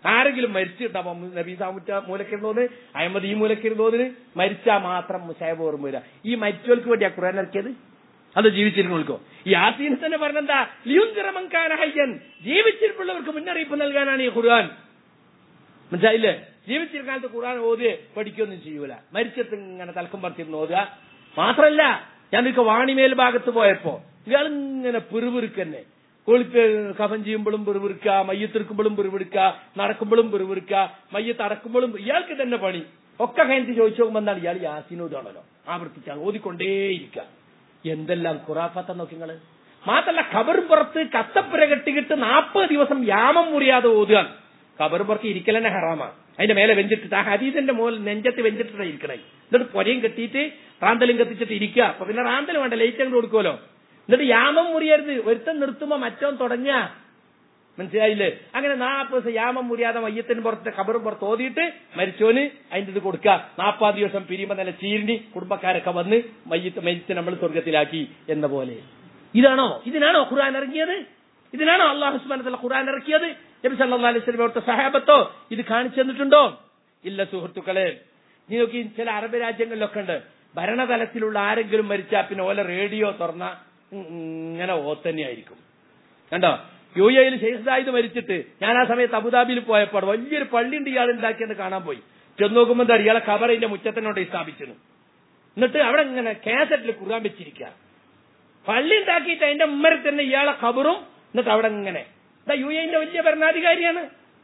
ആരെങ്കിലും മരിച്ചിട്ടാവും നബീ സാമുറ്റ മൂലക്കിരുന്നോന്ന് അഹമ്മദ് ഈ മൂലക്കിരുന്നോതിന് മരിച്ചാൽ മാത്രം മുസാഹിബ് ഓർമ്മ വരിക. ഈ മരിച്ചവർക്ക് വേണ്ടിയാ ഖുർആൻ ഇറക്കിയത്? അത് ജീവിച്ചിരുന്നോൾക്കോ? ഈ യാസീൻ തന്നെ പറഞ്ഞെന്താ? ലിയുൻദിറമൻകാന ഹയ്യൻ, ജീവിച്ചിരിപ്പുള്ളവർക്ക് മുന്നറിയിപ്പ് നൽകാനാണ് ഈ ഖുർആൻ. മനസ്സിലായില്ലേ? ജീവിച്ചിരുന്ന കാലത്ത് ഖുർആൻ ഓതി പഠിക്കൊന്നും ചെയ്യൂല, മരിച്ചിട്ട് ഇങ്ങനെ തലക്കം പറിച്ചിരുന്ന് ഓതുക. മാത്രല്ല, ഞാനൊക്കെ വാണിമേൽ ഭാഗത്ത് പോയപ്പോ ഇയാളിങ്ങനെ പിറുപിറുക്കന്നെ, കൊളിപ്പ് കഫൻ ചെയ്യുമ്പോഴും പിറുപിറുക്ക, മയ്യത്തെടുക്കുമ്പോഴും പിറുപിറുക്ക, നടക്കുമ്പോഴും പിറുപിറുക്ക, മയ്യത്ത് അടക്കുമ്പോഴും. ഇയാൾക്ക് തന്നെ പണി ഒക്കെ കഴിഞ്ഞിട്ട് ചോദിച്ചു നോക്കുമ്പോൾ എന്താണ് ഇയാൾ യാസീനോദാണല്ലോ ആവർത്തിച്ചാൽ ഓതിക്കൊണ്ടേയിരിക്കുക. എന്തെല്ലാം ഖുറാഫാത്ത നോക്കി നിങ്ങള്. മാത്രല്ല ഖബറും പുറത്ത് കത്തപ്പുര കെട്ടിക്കിട്ട് നാൽപ്പത് ദിവസം യാമം മുറിയാതെ ഓതുക. ഖബറും പുറത്ത് ഇരിക്കൽ തന്നെ ഹറാമാ. അതിന്റെ മേലെ വെഞ്ചിട്ടിട്ട് ആ ഹദീസിന്റെ മുകളിൽ നെഞ്ചത്ത് വെഞ്ചിട്ടിട്ട് ഇരിക്കണേ. എന്നിട്ട് പൊരയും കെട്ടിയിട്ട് റാന്തലും കത്തിച്ചിട്ട് ഇരിക്കുക. അപ്പൊ പിന്നെ റാന്തൽ വേണ്ട, ലൈറ്റ് അങ്ങോട്ട് കൊടുക്കുമല്ലോ. എന്നിട്ട് യാമം മുറിയരുത്, ഒരുത്തൻ നിർത്തുമ്പോ മറ്റോൻ തുടങ്ങുക. മനസ്സിലായില്ലേ? അങ്ങനെ നാൽപ്പത് ദിവസം യാമം മുറിയാതെ മയ്യത്തിന് പുറത്ത് ഖബറും പുറത്ത് ഓതിയിട്ട് മരിച്ചോന് അതിന്റെ ഇത് കൊടുക്കുക. നാൽപ്പത് ദിവസം പിരിയുമ്പോ നല്ല ചീരിനി കുടുംബക്കാരൊക്കെ വന്ന് മയ്യത്ത് മരിച്ച് നമ്മൾ സ്വർഗത്തിലാക്കി എന്ന പോലെ. ഇതാണോ ഇതിനാണോ ഖുർആൻ ഇറങ്ങിയത്? ഇതിനാണോ അല്ലാഹു സുബ്ഹാനഹു വ തആല ഖുർആൻ ഇറക്കിയത്? നബി സല്ലല്ലാഹു അലൈഹി വസല്ലം അവിടുത്തെ സഹാബത്തോ ഇത് കാണിച്ചു തന്നിട്ടുണ്ടോ? ഇല്ല സുഹൃത്തുക്കളെ. നീ നോക്കി, ചില അറബ് രാജ്യങ്ങളിലൊക്കെ ഉണ്ട്, ഭരണതലത്തിലുള്ള ആരെങ്കിലും മരിച്ചാൽ പിന്നെ ഓല റേഡിയോ തുറന്ന ഇങ്ങനെ ഓത്തന്നെയായിരിക്കും. കണ്ടോ? യു എയിൽ ഷെയ്ഖ് സായിദ് മരിച്ചിട്ട് ഞാൻ ആ സമയത്ത് അബുദാബിയിൽ പോയപ്പോൾ വലിയൊരു പള്ളി ഉണ്ട് ഇയാൾ ഉണ്ടാക്കിയെന്ന് കാണാൻ പോയി. ചെന്ന് നോക്കുമ്പോൾ എന്താ, ഇയാളെ ഖബറിന്റെ മുറ്റത്തിനോട് സ്ഥാപിച്ചിരുന്നു. എന്നിട്ട് അവിടെ ഇങ്ങനെ കാസറ്റിൽ ഖുർആൻ വെച്ചിരിക്കുക. പള്ളി ഉണ്ടാക്കിയിട്ട് അതിന്റെ ഉമ്മറിൽ തന്നെ ഇയാളെ ഖബറും. എന്നിട്ട് അവിടെ ഇങ്ങനെ എന്താ യു എന്റെ വലിയ ഭരണാധികാരിയാണ്,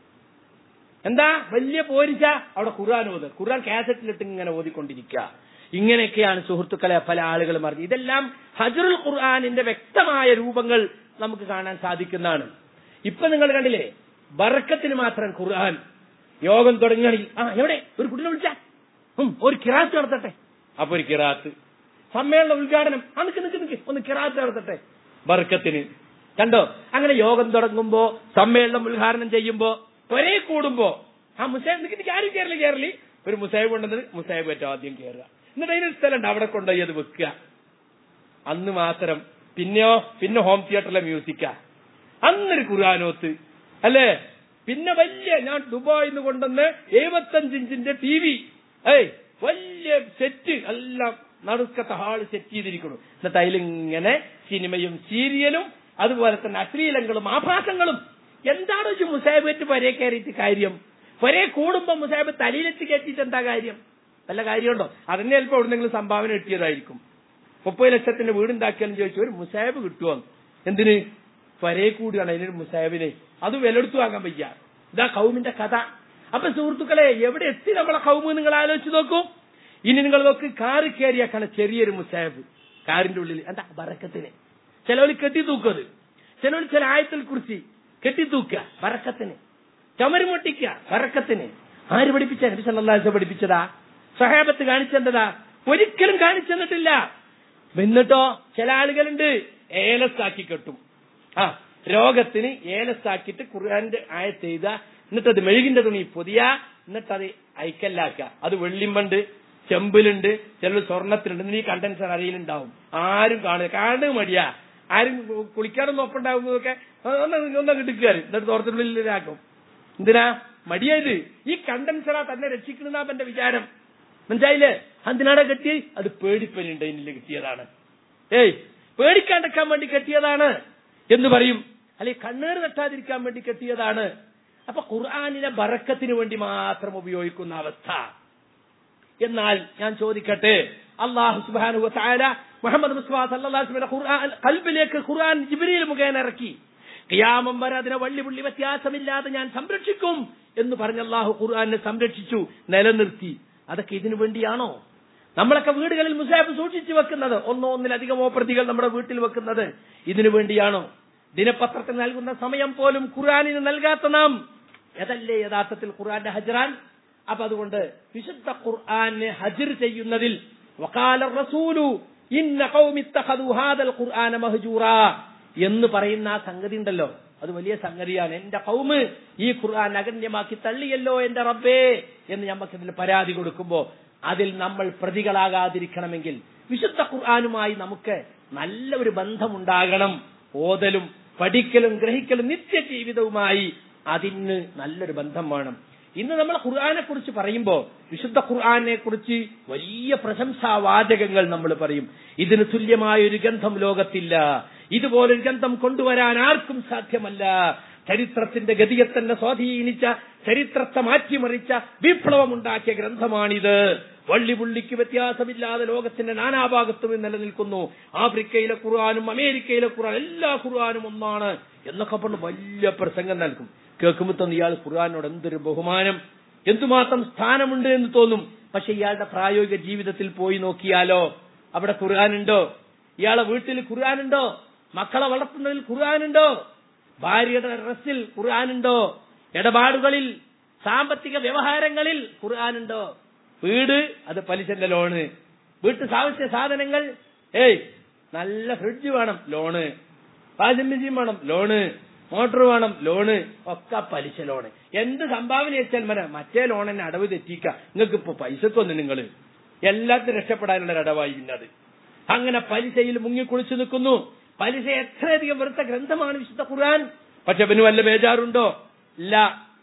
എന്താ വലിയ പോരിച്ച അവിടെ ഖുർആൻ ഓത്, ഖുർആൻ കാസറ്റിലിട്ട് ഇങ്ങനെ ഓതിക്കൊണ്ടിരിക്കുക. ഇങ്ങനെയൊക്കെയാണ് സുഹൃത്തുക്കളെ പല ആളുകളും അറിഞ്ഞത്. ഇതെല്ലാം ഹജ്റുൽ ഖുർആനിന്റെ വ്യക്തമായ രൂപങ്ങൾ നമുക്ക് കാണാൻ സാധിക്കുന്നതാണ്. ഇപ്പൊ നിങ്ങൾ കണ്ടില്ലേ, ബർക്കത്തിന് മാത്രം ഖുർആൻ. യോഗം തുടങ്ങുകയാണെങ്കിൽ ആ എവിടെ ഒരു കുട്ടിനെ വിളിച്ചാ ഒരു കിറാത്ത് നടത്തട്ടെ, അപ്പൊ ഒരു കിറാത്ത്. സമ്മേളന ഉദ്ഘാടനം ആ നിക്ക് നിക്ക് നിക്ക് ഒന്ന് കിറാത്ത് നടത്തട്ടെ, ബർക്കത്തിന്. കണ്ടോ? അങ്ങനെ യോഗം തുടങ്ങുമ്പോ സമ്മേളനം ഉദ്ഘാടനം ചെയ്യുമ്പോ ഒരേ കൂടുമ്പോ ആ മുസാഹിബ് നിക്ക് ആരും കയറലി കയറലി ഒരു മുസാഹിബ് കൊണ്ടുവന്നത് മുസാഹിബ് ഏറ്റവും ആദ്യം കയറുക. എന്നിട്ട് അതിനൊരു സ്ഥലമുണ്ട്, അവിടെ കൊണ്ടുപോയി അത് വെക്കുക. അന്ന് മാത്രം. പിന്നെയോ പിന്നെ ഹോം തിയേറ്ററിലെ മ്യൂസിക്കാ, അന്നൊരു ഖുർആനോത്ത് അല്ലേ. പിന്നെ വലിയ ഞാൻ ദുബായിൽ നിന്ന് കൊണ്ടുവന്ന് എഴുപത്തഞ്ച് ഇഞ്ചിന്റെ ടി വി, ഏയ് വലിയ സെറ്റ് എല്ലാം നടുക്കത്തെ ഹാള് സെറ്റ് ചെയ്തിരിക്കുന്നു. എന്നിട്ട് അതിലിങ്ങനെ സിനിമയും സീരിയലും അതുപോലെ തന്നെ അശ്ലീലങ്ങളും ആഭാസങ്ങളും. എന്താണ് വെച്ച് മുസാഹിബ് പരേ കയറിയിട്ട് കാര്യം? പരേ കൂടുമ്പോ മുസാഹിബ് തലയിലെത്തി കയറ്റിയിട്ട് എന്താ കാര്യം? വല്ല കാര്യമുണ്ടോ? അതിനെ ചിലപ്പോൾ എവിടെന്നെങ്കിലും സംഭാവന കിട്ടിയതായിരിക്കും. മുപ്പത് ലക്ഷത്തിന്റെ വീടുണ്ടാക്കിയാലും ചോദിച്ചു ഒരു മുസാഹിബ് കിട്ടുമോ? എന്തിന്? പരേ കൂടിയാണ് അതിനൊരു മുസാഹിബിനെ. അത് വിലയെടുത്തു വാങ്ങാൻ വയ്യ. ഇതാ കൗമിന്റെ കഥ. അപ്പൊ സുഹൃത്തുക്കളെ, എവിടെ എത്തി നമ്മളെ കൗമ് നിങ്ങൾ ആലോചിച്ച് നോക്കൂ. ഇനി നിങ്ങൾ നോക്ക്, കാറ് കയറിയാക്കാണ് ചെറിയൊരു മുസാഹിബ് കാറിന്റെ ഉള്ളിൽ. എന്താ? ബറക്കത്തിന്. ചിലവർ കെട്ടി തൂക്കത്, ചിലവർ ചില ആയത്തിൽ കുറിച്ച് കെട്ടിത്തൂക്കുക ബറക്കത്തിന്, ചമര് പൊട്ടിക്കുക ബറക്കത്തിന്. ആര് പഠിപ്പിച്ച? നബി സല്ലല്ലാഹു അലൈഹി വസല്ലം പഠിപ്പിച്ചതാ? സഹാബത്ത് കാണിച്ചെന്നതാ? ഒരിക്കലും കാണിച്ചെന്നിട്ടില്ല. എന്നിട്ടോ ചില ആളുകളുണ്ട് ഏലസാക്കി കെട്ടും. ആ രോഗത്തിന് ഏലസാക്കിയിട്ട് ഖുർആന്റെ ആയത്ത് എഴുത, എന്നിട്ടത് മെഴുകിന്റെ തുണി പൊതിയ, എന്നിട്ടത് അയക്കല്ലാക്കുക. അത് വെള്ളിമ്പണ്ട്, ചെമ്പിലുണ്ട്, ചില സ്വർണത്തിലുണ്ട്. ഈ കണ്ടൻസർ അരയിലുണ്ടാവും. ആരും കാണുക കാണുക മടിയാ. ആരും കുളിക്കാനൊന്നും ഒപ്പുണ്ടാവുന്നതൊക്കെ ഒന്നും കിട്ടിക്കാറ്, എന്നിട്ട് തോർത്തിനുള്ളിലാക്കും. എന്തിനാ മടിയായത്? ഈ കണ്ടൻസറാ തന്നെ രക്ഷിക്കുന്നതാ എന്റെ വിചാരം. മനസ്സിലായില്ലേ? എന്തിനാണ് കെട്ടി? അത് പേടിപ്പനുണ്ട് എന്നില്ല കിട്ടിയതാണ്. ഏയ് പേടിക്കാണ്ടിരിക്കാൻ വേണ്ടി കെട്ടിയതാണ് എന്ന് പറയും. അല്ലെ കണ്ണേറ് തട്ടാതിരിക്കാൻ വേണ്ടി കെട്ടിയതാണ്. അപ്പൊ ഖുർആനിലെ ബറക്കത്തിന് വേണ്ടി മാത്രം ഉപയോഗിക്കുന്ന അവസ്ഥ. എന്നാൽ ഞാൻ ചോദിക്കട്ടെ, അല്ലാഹു സുബ്ഹാനഹു വ തആല മുഹമ്മദ് മുസ്തഫ സല്ലല്ലാഹു അലൈഹി വസല്ലം ഖുർആൻ ഖൽബിലേക്ക് ഖുർആൻ ജിബ്രീൽ മുഖേന ഇറക്കി. ഖിയാമം വരെ അതിനെ വള്ളി പുള്ളി വ്യത്യാസമില്ലാതെ ഞാൻ സംരക്ഷിക്കും എന്ന് പറഞ്ഞ അല്ലാഹു ഖുർആനെ സംരക്ഷിച്ചു, നിലനിർത്തി. അതൊക്കെ ഇതിനു വേണ്ടിയാണോ? നമ്മളൊക്കെ വീടുകളിൽ മുസാഹിബ് സൂക്ഷിച്ചു വെക്കുന്നത്, ഒന്നോ ഒന്നിലധികമോ പ്രതികൾ നമ്മുടെ വീട്ടിൽ വെക്കുന്നത് ഇതിനു വേണ്ടിയാണോ? ദിനപത്രത്തിൽ നൽകുന്ന സമയം പോലും ഖുർആനിന് നൽകാത്ത നാം അതല്ലേ യഥാർത്ഥത്തിൽ ഖുർആന്റെ ഹജ്റാൻ? അപ്പൊ അതുകൊണ്ട് വിശുദ്ധ ഖുർആനെ ഹജ്ർ ചെയ്യുന്നതിൽ വഖാല റസൂലു ഇന്ന ഖൗമി ഇത്തഖദു ഹാദൽ ഖുർആന മഹ്ജൂറാ എന്ന് പറയുന്ന ആ സംഗതി ഉണ്ടല്ലോ, അത് വലിയ സംഗതിയാണ്. എന്റെ ഖൗമ് ഈ ഖുർആൻ അഗണ്യമാക്കി തള്ളിയല്ലോ എന്റെ റബ്ബേ എന്ന് നമുക്ക് ഇതിൽ പരാതി കൊടുക്കുമ്പോ അതിൽ നമ്മൾ പ്രതികളാകാതിരിക്കണമെങ്കിൽ വിശുദ്ധ ഖുർആനുമായി നമുക്ക് നല്ല ഒരു ബന്ധമുണ്ടാകണം. ഓതലും പഠിക്കലും ഗ്രഹിക്കലും നിത്യ ജീവിതവുമായി അതിന് നല്ലൊരു ബന്ധം വേണം. ഇന്ന് നമ്മൾ ഖുർആനെ കുറിച്ച് പറയുമ്പോൾ വിശുദ്ധ ഖുർആനെ കുറിച്ച് വലിയ പ്രശംസാവാചകങ്ങൾ നമ്മൾ പറയും. ഇതിന് തുല്യമായ ഒരു ഗ്രന്ഥം ലോകത്തില്ല, ഇതുപോലൊരു ഗ്രന്ഥം കൊണ്ടുവരാൻ ആർക്കും സാധ്യമല്ല, ചരിത്രത്തിന്റെ ഗതിയെ തന്നെ സ്വാധീനിച്ച, ചരിത്രത്തെ മാറ്റിമറിച്ച, വിപ്ലവമുണ്ടാക്കിയ ഗ്രന്ഥമാണിത്. വള്ളിപുള്ളിക്ക് വ്യത്യാസമില്ലാതെ ലോകത്തിന്റെ നാനാഭാഗത്തും നിലനിൽക്കുന്നു. ആഫ്രിക്കയിലെ ഖുർആനും അമേരിക്കയിലെ ഖുർആൻ, എല്ലാ ഖുർആനും ഒന്നാണ് എന്നൊക്കെ പറഞ്ഞ് വലിയ പ്രസംഗം നൽകും. കേൾക്കുമ്പോൾ തന്നെ ഇയാൾ ഖുർആനോട് എന്തൊരു ബഹുമാനം, എന്തുമാത്രം സ്ഥാനമുണ്ട് എന്ന് തോന്നും. പക്ഷെ ഇയാളുടെ പ്രായോഗിക ജീവിതത്തിൽ പോയി നോക്കിയാലോ, അവിടെ ഖുർആനുണ്ടോ? ഇയാളെ വീട്ടിൽ ഖുർആനുണ്ടോ? മക്കളെ വളർത്തുന്നതിൽ ഖുർആനുണ്ടോ? ഭാര്യയുടെ ഡ്രസ്സിൽ ഖുർആനുണ്ടോ? ഇടപാടുകളിൽ, സാമ്പത്തിക വ്യവഹാരങ്ങളിൽ ഖുർആനുണ്ടോ? വീട് അത് പലിശന്റെ ലോണ്, വീട്ടു സാവശ്യ സാധനങ്ങൾ, ഏയ് നല്ല ഫ്രിഡ്ജ് വേണം ലോണ്, വാഷിംഗ് മെഷീൻ വേണം ലോണ്, മോട്ടോർ വേണം ലോണ്, ഒക്കെ പലിശ ലോണ്. എന്ത് സംഭാവന വെച്ചാൽ മന മറ്റേ ലോൺ തന്നെ അടവ് തെറ്റിക്ക, നിങ്ങൾക്ക് ഇപ്പൊ പൈസക്കൊന്നും നിങ്ങൾ എല്ലാത്തിനും രക്ഷപ്പെടാനുള്ള അടവായി പിന്നത്. അങ്ങനെ പലിശയിൽ മുങ്ങിക്കുളിച്ചു നിൽക്കുന്നു. പലിശ എത്രയധികം വെറുത്ത ഗ്രന്ഥമാണ് വിശുദ്ധ ഖുർആൻ. പക്ഷെ അവന് വല്ല ബേജാറുണ്ടോ? ഇല്ല,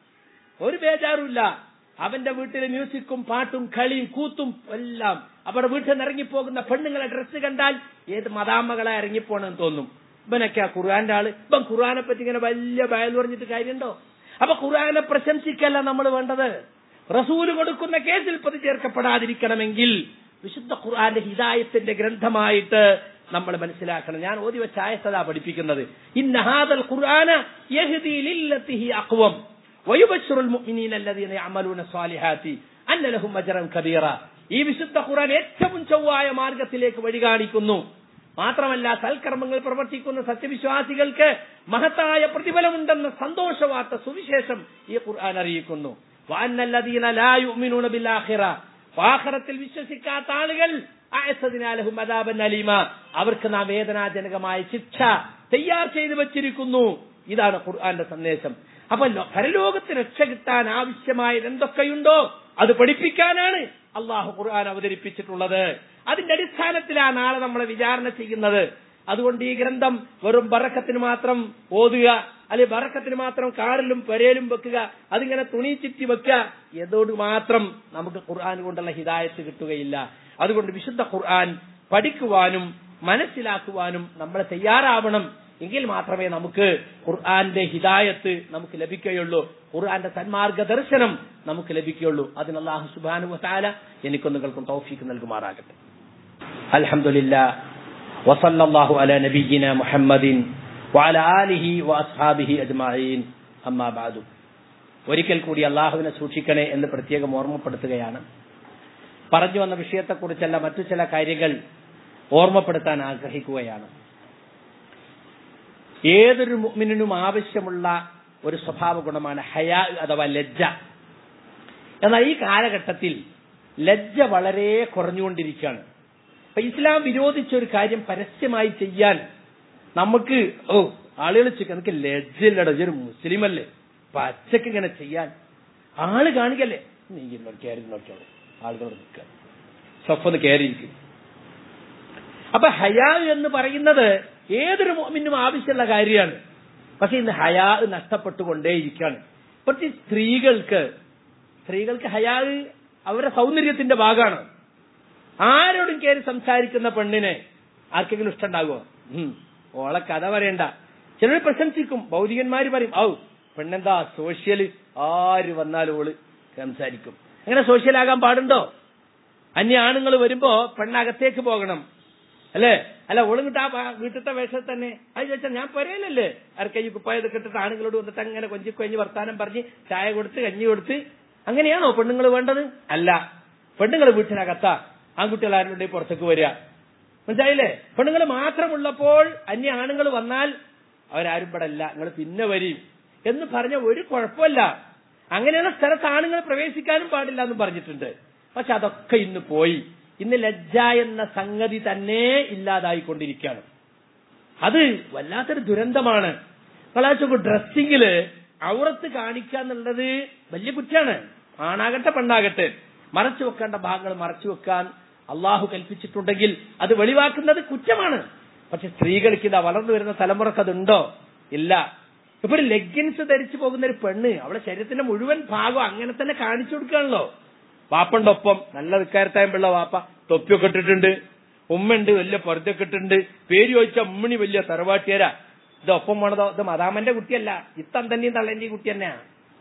ഒരു ബേജാറുമില്ല. അവന്റെ വീട്ടിലെ മ്യൂസിക്കും പാട്ടും കളിയും കൂത്തും എല്ലാം. അവിടെ വീട്ടിൽ നിന്ന് ഇറങ്ങിപ്പോകുന്ന പെണ്ണുങ്ങളെ ഡ്രസ്സ് കണ്ടാൽ ഏത് മദാമ്മകളെ ഇറങ്ങിപ്പോണെന്ന് തോന്നും. ഇവനൊക്കെ ആ ഖുർആന്റെ ആള്. ഇപ്പം ഖുർആനെ പറ്റി ഇങ്ങനെ വലിയ ബയൽ പറഞ്ഞിട്ട് കാര്യമുണ്ടോ? അപ്പൊ ഖുർആനെ പ്രശംസിക്കല്ല നമ്മൾ വേണ്ടത്. റസൂല് കൊടുക്കുന്ന കേസിൽ പ്രതി ചേർക്കപ്പെടാതിരിക്കണമെങ്കിൽ വിശുദ്ധ ഖുർആന്റെ ഹിദായത്തിന്റെ ഗ്രന്ഥമായിട്ട് നമ്മൾ മനസ്സിലാക്കണം. ഞാൻ ഓതി വെച്ച ആയത്തതാ പഠിപ്പിക്കുന്നത്. ഇന്ന ഹാദൽ ഖുർആന യഹ്ദി ലില്ലതി ഹി അഖ്വം വയുബശ്ശിറുൽ മുഅ്മിനീന അല്ലദീന യഅമലൂന സ്വാലിഹാത്തി അന്ന ലഹും അജ്റൻ കബീറ. ഈ വിശുദ്ധ ഖുർആൻ ഏറ്റവും ചൊവ്വായ മാർഗത്തിലേക്ക് വഴി കാണിക്കുന്നു. മാത്രമല്ല, സൽക്കർമ്മങ്ങൾ പ്രവർത്തിക്കുന്ന സത്യവിശ്വാസികൾക്ക് മഹത്തായ പ്രതിഫലമുണ്ടെന്ന സന്തോഷ വാർത്ത, സുവിശേഷം ഈ ഖുർആൻ അറിയിക്കുന്നു. വഅന്നല്ലദീന ലാ യുഅ്മിനൂന ബിൽ ആഖിറ, ആഖിറത്തിൽ വിശ്വസിക്കാത്ത ആളുകൾ അഅ്തദ്നാ ലഹും അദാബൻ അലീമ, അവർക്ക് നാം വേദനാജനകമായ ശിക്ഷ തയ്യാർ ചെയ്തു വച്ചിരിക്കുന്നു. ഇതാണ് ഖുർആന്റെ സന്ദേശം. അപ്പൊ പരലോകത്ത് രക്ഷ കിട്ടാൻ ആവശ്യമായത് എന്തൊക്കെയുണ്ടോ അത് പഠിപ്പിക്കാനാണ് അള്ളാഹു ഖുർആൻ അവതരിപ്പിച്ചിട്ടുള്ളത്. അതിന്റെ അടിസ്ഥാനത്തിലാണ് നാളെ നമ്മളെ വിചാരണ ചെയ്യുന്നത്. അതുകൊണ്ട് ഈ ഗ്രന്ഥം വെറും ബറക്കത്തിന് മാത്രം ഓതുക, അല്ലെങ്കിൽ ബറക്കത്തിന് മാത്രം കാറിലും പെരയിലും വെക്കുക, അതിങ്ങനെ തുണി ചുറ്റി വെക്കുക, ഏതോട് മാത്രം നമുക്ക് ഖുർആൻ കൊണ്ടുള്ള ഹിദായത്ത് കിട്ടുകയില്ല. അതുകൊണ്ട് വിശുദ്ധ ഖുർആൻ പഠിക്കുവാനും മനസ്സിലാക്കുവാനും നമ്മൾ തയ്യാറാവണം. എങ്കിൽ മാത്രമേ നമുക്ക് ഖുർആന്റെ ഹിദായത്ത് നമുക്ക് ലഭിക്കുകയുള്ളൂ, ഖുർആന്റെ സന്മാർഗ ദർശനം നമുക്ക് ലഭിക്കുകയുള്ളൂ. അതിന് അല്ലാഹു സുബ്ഹാനഹു വ തആല എനിക്കും നിങ്ങൾക്കും തൗഫീഖ് നൽകുമാറാകട്ടെ. അൽഹംദുലില്ലാഹ് വസല്ലല്ലാഹു അലാ നബിയ്യിനാ മുഹമ്മദിൻ വഅലാ ആലിഹി വഅസ്ഹാബിഹി അജ്മഈൻ. അമ്മാ ബഅദു. ഒരിക്കൽ കൂടി അല്ലാഹുവിനെ സൂക്ഷിക്കണേ എന്ന് പ്രത്യേകം ഓർമ്മപ്പെടുത്തുകയാണ്. പറഞ്ഞു വന്ന വിഷയത്തെക്കുറിച്ചല്ല, മറ്റു ചില കാര്യങ്ങൾ ഓർമ്മപ്പെടുത്താൻ ആഗ്രഹിക്കുകയാണ്. ഏതൊരു മുഅ്മിനിനും ആവശ്യമുള്ള ഒരു സ്വഭാവ ഗുണമാണ് ഹയാ അഥവാ ലജ്ജ. എന്നാൽ ഈ കാലഘട്ടത്തിൽ ലജ്ജ വളരെ കുറഞ്ഞുകൊണ്ടിരിക്കുകയാണ്. അപ്പൊ ഇസ്ലാം വിരോധിച്ച ഒരു കാര്യം പരസ്യമായി ചെയ്യാൻ നമുക്ക് ഓ ആളുകൾ ചോദിക്കും, എനിക്ക് ലജ്ജയില്ലടോ, ഇതൊരു മുസ്ലിം അല്ലേ, പച്ചക്ക് ഇങ്ങനെ ചെയ്യാൻ ആള് കാണിക്കല്ലേ, നീ കയറി നോക്കിയോളൂ, ആളുകളോട് നിൽക്കുക, സ്വഫൊന്ന് കയറിയിരിക്കും. അപ്പൊ ഹയാ എന്ന് പറയുന്നത് ഏതൊരു മുഅ്മിനും ആവശ്യമുള്ള കാര്യമാണ്. പക്ഷെ ഇന്ന് ഹയാ നഷ്ടപ്പെട്ടുകൊണ്ടേയിരിക്കുകയാണ്. പ്രത്യേകിച്ച് സ്ത്രീകൾക്ക് സ്ത്രീകൾക്ക് ഹയാ അവരുടെ സൗന്ദര്യത്തിന്റെ ഭാഗമാണ്. ആരോടും കയറി സംസാരിക്കുന്ന പെണ്ണിനെ ആർക്കെങ്കിലും ഇഷ്ടമുണ്ടാകുമോ? ഉം ഓളെ കഥ പറയണ്ട. ചിലർ പ്രശംസിക്കും, ഭൗതികന്മാര് പറയും, ഔ പെണ്ണെന്താ സോഷ്യൽ, ആര് വന്നാലും ഓള് സംസാരിക്കും. അങ്ങനെ സോഷ്യലാകാൻ പാടുണ്ടോ? അന്യ ആണുങ്ങൾ വരുമ്പോ പെണ്ണകത്തേക്ക് പോകണം അല്ലേ? അല്ല ഒളിങ്ങിട്ട് ആ വീട്ടിലത്തെ വേഷത്തിൽ തന്നെ അത് ചോദിച്ചാൽ ഞാൻ പൊരയിലല്ലേ ആർക്കൈ കുപ്പായതൊക്കെ ഇട്ടിട്ട് ആണുങ്ങളോട് വന്നിട്ട് അങ്ങനെ കൊഞ്ചി കൊഞ്ഞ് വർത്താനം പറഞ്ഞ് ചായ കൊടുത്ത് കഞ്ഞി കൊടുത്ത് അങ്ങനെയാണോ പെണ്ണുങ്ങൾ വേണ്ടത്? അല്ല, പെണ്ണുങ്ങൾ വീട്ടിനകത്താ, ആൺകുട്ടികൾ ആരുണ്ടെങ്കിൽ പുറത്തേക്ക് വരിക. മനസ്സിലായില്ലേ? പെണ്ണുങ്ങൾ മാത്രമുള്ളപ്പോൾ അന്യ ആണുങ്ങൾ വന്നാൽ അവരാരും പെടല്ല, നിങ്ങൾ പിന്നെ വരും എന്ന് പറഞ്ഞ ഒരു കുഴപ്പമില്ല. അങ്ങനെയുള്ള സ്ഥലത്ത് ആണുങ്ങൾ പ്രവേശിക്കാനും പാടില്ല എന്ന് പറഞ്ഞിട്ടുണ്ട്. പക്ഷെ അതൊക്കെ ഇന്ന് പോയി. ഇന്ന് ലജ്ജ എന്ന സംഗതി തന്നെ ഇല്ലാതായിക്കൊണ്ടിരിക്കുകയാണ്. അത് വല്ലാത്തൊരു ദുരന്തമാണ്. കളാച്ചൊക്കെ ഡ്രസ്സിങ്ങില് ഔറത്ത് കാണിക്കുക എന്നുള്ളത് വലിയ കുറ്റാണ്. ആണാകട്ടെ പെണ്ണാകട്ടെ മറച്ചു വെക്കേണ്ട ഭാഗങ്ങൾ മറച്ചു വെക്കാൻ അള്ളാഹു കൽപ്പിച്ചിട്ടുണ്ടെങ്കിൽ അത് വെളിവാക്കുന്നത് കുറ്റമാണ്. പക്ഷെ സ്ത്രീകൾക്ക് ഇതാ വളർന്നു വരുന്ന തലമുറക്ക് അതുണ്ടോ? ഇല്ല. ഇപ്പൊ ഒരു ലെഗിൻസ് ധരിച്ചു പോകുന്ന ഒരു പെണ്ണ് അവളെ ശരീരത്തിന്റെ മുഴുവൻ ഭാഗം അങ്ങനെ തന്നെ കാണിച്ചു കൊടുക്കുകയാണല്ലോ. വാപ്പന്റെ ഒപ്പം നല്ല വിക്കാരത്തായുമ്പുള്ള വാപ്പ തൊപ്പിയൊക്കെ ഇട്ടിട്ടുണ്ട്, ഉമ്മയുണ്ട് വലിയ പുറത്തൊക്കെ ഇട്ടിട്ടുണ്ട്. പേര് ചോദിച്ച ഉമ്മണി വലിയ തറവാട്ടിയരാ. ഇത് ഒപ്പം പോണതോ ഇത് മദാമന്റെ കുട്ടിയല്ല, ഇത്തം തന്നെയും തള്ളേന്റെ കുട്ടി തന്നെയാ.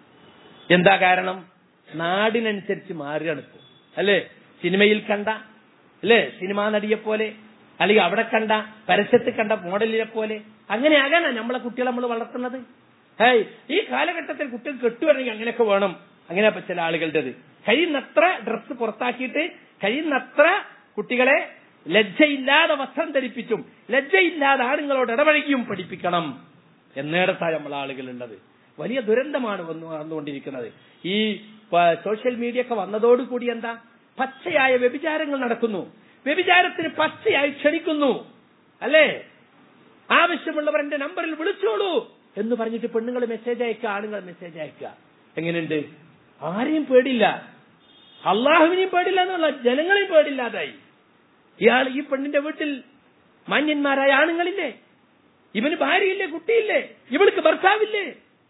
എന്താ കാരണം? നാടിനനുസരിച്ച് മാറുകയാണ് ഇപ്പൊ അല്ലേ? സിനിമയിൽ കണ്ട അല്ലേ സിനിമാ നടിയെ പോലെ, അല്ലെങ്കിൽ അവിടെ കണ്ട പരസ്യത്തിൽ കണ്ട മോഡലിനെ പോലെ അങ്ങനെ ആകാനാ നമ്മളെ കുട്ടികളെ നമ്മൾ വളർത്തുന്നത്. ഹേയ് ഈ കാലഘട്ടത്തിൽ കുട്ടികൾ കെട്ടുവരണമെങ്കിൽ അങ്ങനെയൊക്കെ വേണം. അങ്ങനെ ചില ആളുകളുടേത്. കഴിയുന്നത്ര ഡ്രസ്സ് പുറത്താക്കിയിട്ട് കഴിയുന്നത്ര കുട്ടികളെ ലജ്ജയില്ലാതെ വസ്ത്രം ധരിപ്പിച്ചും ലജ്ജയില്ലാതെ ആണുങ്ങളോട് ഇടപഴകിയും പഠിപ്പിക്കണം എന്നിടത്താണ് നമ്മളെ ആളുകളുള്ളത്. വലിയ ദുരന്തമാണ് വന്നു നടന്നുകൊണ്ടിരിക്കുന്നത്. ഈ സോഷ്യൽ മീഡിയ ഒക്കെ വന്നതോടുകൂടി എന്താ പച്ചയായ വ്യഭിചാരങ്ങൾ നടക്കുന്നു. വ്യഭിചാരത്തിന് പച്ചയായി ക്ഷണിക്കുന്നു അല്ലേ? ആവശ്യമുള്ളവർ എന്റെ നമ്പറിൽ വിളിച്ചോളൂ എന്ന് പറഞ്ഞിട്ട് പെണ്ണുങ്ങൾ മെസ്സേജ് അയക്കുക, ആണുങ്ങൾ മെസ്സേജ് അയക്കുക. എങ്ങനെയുണ്ട്? ആരെയും പേടില്ല, അള്ളാഹുവിനെയും പേടില്ല എന്നുള്ള ജനങ്ങളെയും പേടില്ലാതായി. ഇയാൾ ഈ പെണ്ണിന്റെ വീട്ടിൽ മാന്യന്മാരായ ആണുങ്ങളില്ലേ? ഇവന് ഭാര്യയില്ലേ, കുട്ടിയില്ലേ? ഇവൾക്ക് ഭർത്താവില്ലേ?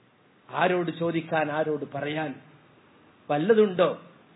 ആരോട് ചോദിക്കാൻ, ആരോട് പറയാൻ? വല്ലതുണ്ടോ?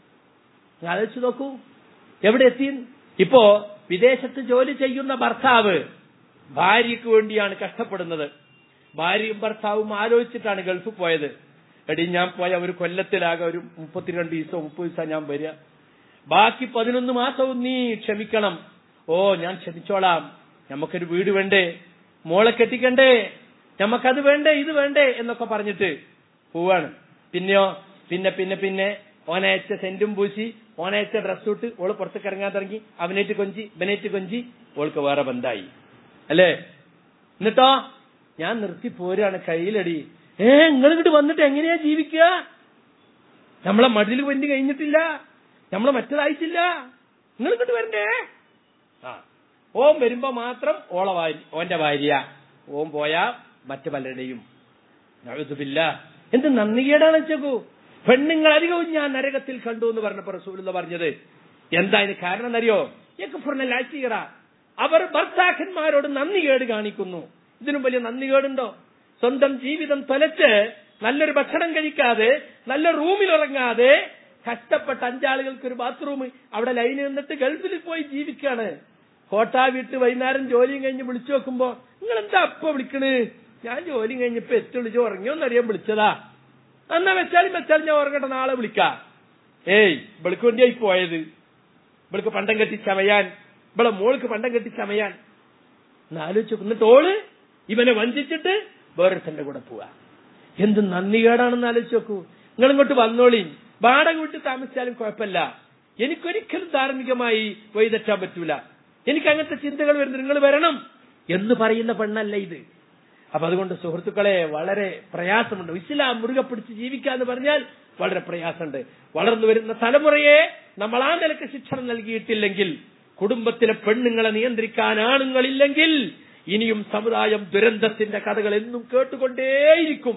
ആലോചിച്ചു നോക്കൂ എവിടെ എത്തി. ഇപ്പോ വിദേശത്ത് ജോലി ചെയ്യുന്ന ഭർത്താവ് ഭാര്യയ്ക്ക് വേണ്ടിയാണ് കഷ്ടപ്പെടുന്നത്. ഭാര്യയും ഭർത്താവും ആലോചിച്ചിട്ടാണ് ഗൾഫിൽ പോയത്. എടി ഞാൻ പോയ ഒരു കൊല്ലത്തിലാകെ ഒരു മുപ്പത്തിരണ്ട് ദിവസവും മുപ്പത് ദിവസം ഞാൻ വരിക, ബാക്കി പതിനൊന്ന് മാസവും നീ ക്ഷമിക്കണം. ഓ ഞാൻ ക്ഷമിച്ചോളാം, നമുക്കൊരു വീട് വേണ്ടേ, മോളെ കെട്ടിക്കണ്ടേ, നമുക്കത് വേണ്ടേ ഇത് വേണ്ടേ എന്നൊക്കെ പറഞ്ഞിട്ട് പോവാണ്. പിന്നെയോ പിന്നെ പിന്നെ പിന്നെ ഓനയച്ച സെന്റും പൂശി ഓനയച്ച ഡ്രസ് ഇട്ട് ഓള് പുറത്തേക്ക് ഇറങ്ങാൻ തുടങ്ങി. അവനേറ്റ് കൊഞ്ചി ബനേറ്റ് കൊഞ്ചി ഓൾക്ക് വേറെ ബന്ധായി അല്ലേ? എന്നിട്ടോ ഞാൻ നിർത്തി പോരാണ്, കയ്യിലടി. ഏ നിങ്ങളിങ്ങോട്ട് വന്നിട്ട് എങ്ങനെയാ ജീവിക്കുക? നമ്മളെ മടിൽ വെന്തി കഴിഞ്ഞിട്ടില്ല, നമ്മളെ മറ്റേതായിട്ടില്ല, നിങ്ങളിങ്ങോട്ട് വരണ്ടേ? ആ ഓം വരുമ്പോ മാത്രം ഓള ഭാര്യ ഓന്റെ ഭാര്യ, ഓം പോയാ മറ്റു പലരുടെയും. എന്ത് നന്ദികേടാണ് വെച്ചേക്കൂ. പെണ്ണുങ്ങൾ അധികവും ഞാൻ നരകത്തിൽ കണ്ടു എന്ന് പറഞ്ഞപ്പോ റസൂലുള്ളാഹി പറഞ്ഞത് എന്താ? ഇതിന് കാരണം എന്നറിയോ? യക്ഫുർനൽ, അവർ ഭർത്താക്കന്മാരോട് നന്ദികേട് കാണിക്കുന്നു. ഇതിനും വലിയ നന്ദികേടുണ്ടോ? സ്വന്തം ജീവിതം തൊലച്ച് നല്ലൊരു ഭക്ഷണം കഴിക്കാതെ നല്ല റൂമിൽ ഉറങ്ങാതെ കഷ്ടപ്പെട്ട അഞ്ചാളുകൾക്ക് ഒരു ബാത്റൂം അവിടെ ലൈനിൽ നിന്നിട്ട് ഗൾഫിൽ പോയി ജീവിക്കാണ്. കോട്ടാ വീട്ട് വൈകുന്നേരം ജോലിയും കഴിഞ്ഞ് വിളിച്ചു നോക്കുമ്പോ നിങ്ങൾ എന്താ അപ്പൊ വിളിക്കണ്? ഞാൻ ജോലിയും കഴിഞ്ഞപ്പോ എത്തി വിളിച്ച് ഉറങ്ങിയോന്നറിയാൻ വിളിച്ചതാ. എന്നാ വെച്ചാലും വെച്ചാലും ഞാൻ ഉറങ്ങട്ടെ, നാളെ വിളിക്കാം. ഏയ് ഇവൾക്ക് വേണ്ടിയായി പോയത്, ഇവൾക്ക് പണ്ടം കെട്ടി ചമയാൻ, ഇവളെ മോൾക്ക് പണ്ടം കെട്ടി ചമയാൻ. എന്നാലോചിച്ചു. എന്നിട്ട് ഓള് ഇവനെ വഞ്ചിച്ചിട്ട് വേറൊരുത്തന്റെ കൂടെ പോവാ. എന്ത് നന്ദികേടാണെന്ന് ആലോചിച്ച് നോക്കൂ. നിങ്ങൾ ഇങ്ങോട്ട് വന്നോളി, വാടക വീട്ടിൽ താമസിച്ചാലും കുഴപ്പമില്ല, എനിക്കൊരിക്കലും ധാർമ്മികമായി വഴിതെറ്റാൻ പറ്റൂല, എനിക്ക് അങ്ങനത്തെ ചിന്തകൾ വരുന്നത്, നിങ്ങൾ വരണം എന്ന് പറയുന്ന പെണ്ണല്ല ഇത്. അപ്പൊ അതുകൊണ്ട് സുഹൃത്തുക്കളെ വളരെ പ്രയാസമുണ്ട്. ഇസ്ലാം മുറുകെ പിടിച്ച് ജീവിക്കാന്ന് പറഞ്ഞാൽ വളരെ പ്രയാസമുണ്ട്. വളർന്നു വരുന്ന തലമുറയെ നമ്മൾ ആ നിലക്ക് ശിക്ഷണം നൽകിയിട്ടില്ലെങ്കിൽ, കുടുംബത്തിലെ പെണ്ണുങ്ങളെ നിയന്ത്രിക്കാൻ ആണുങ്ങളില്ലെങ്കിൽ ഇനിയും സമുദായം ദുരന്തത്തിന്റെ കഥകൾ എന്നും കേട്ടുകൊണ്ടേയിരിക്കും.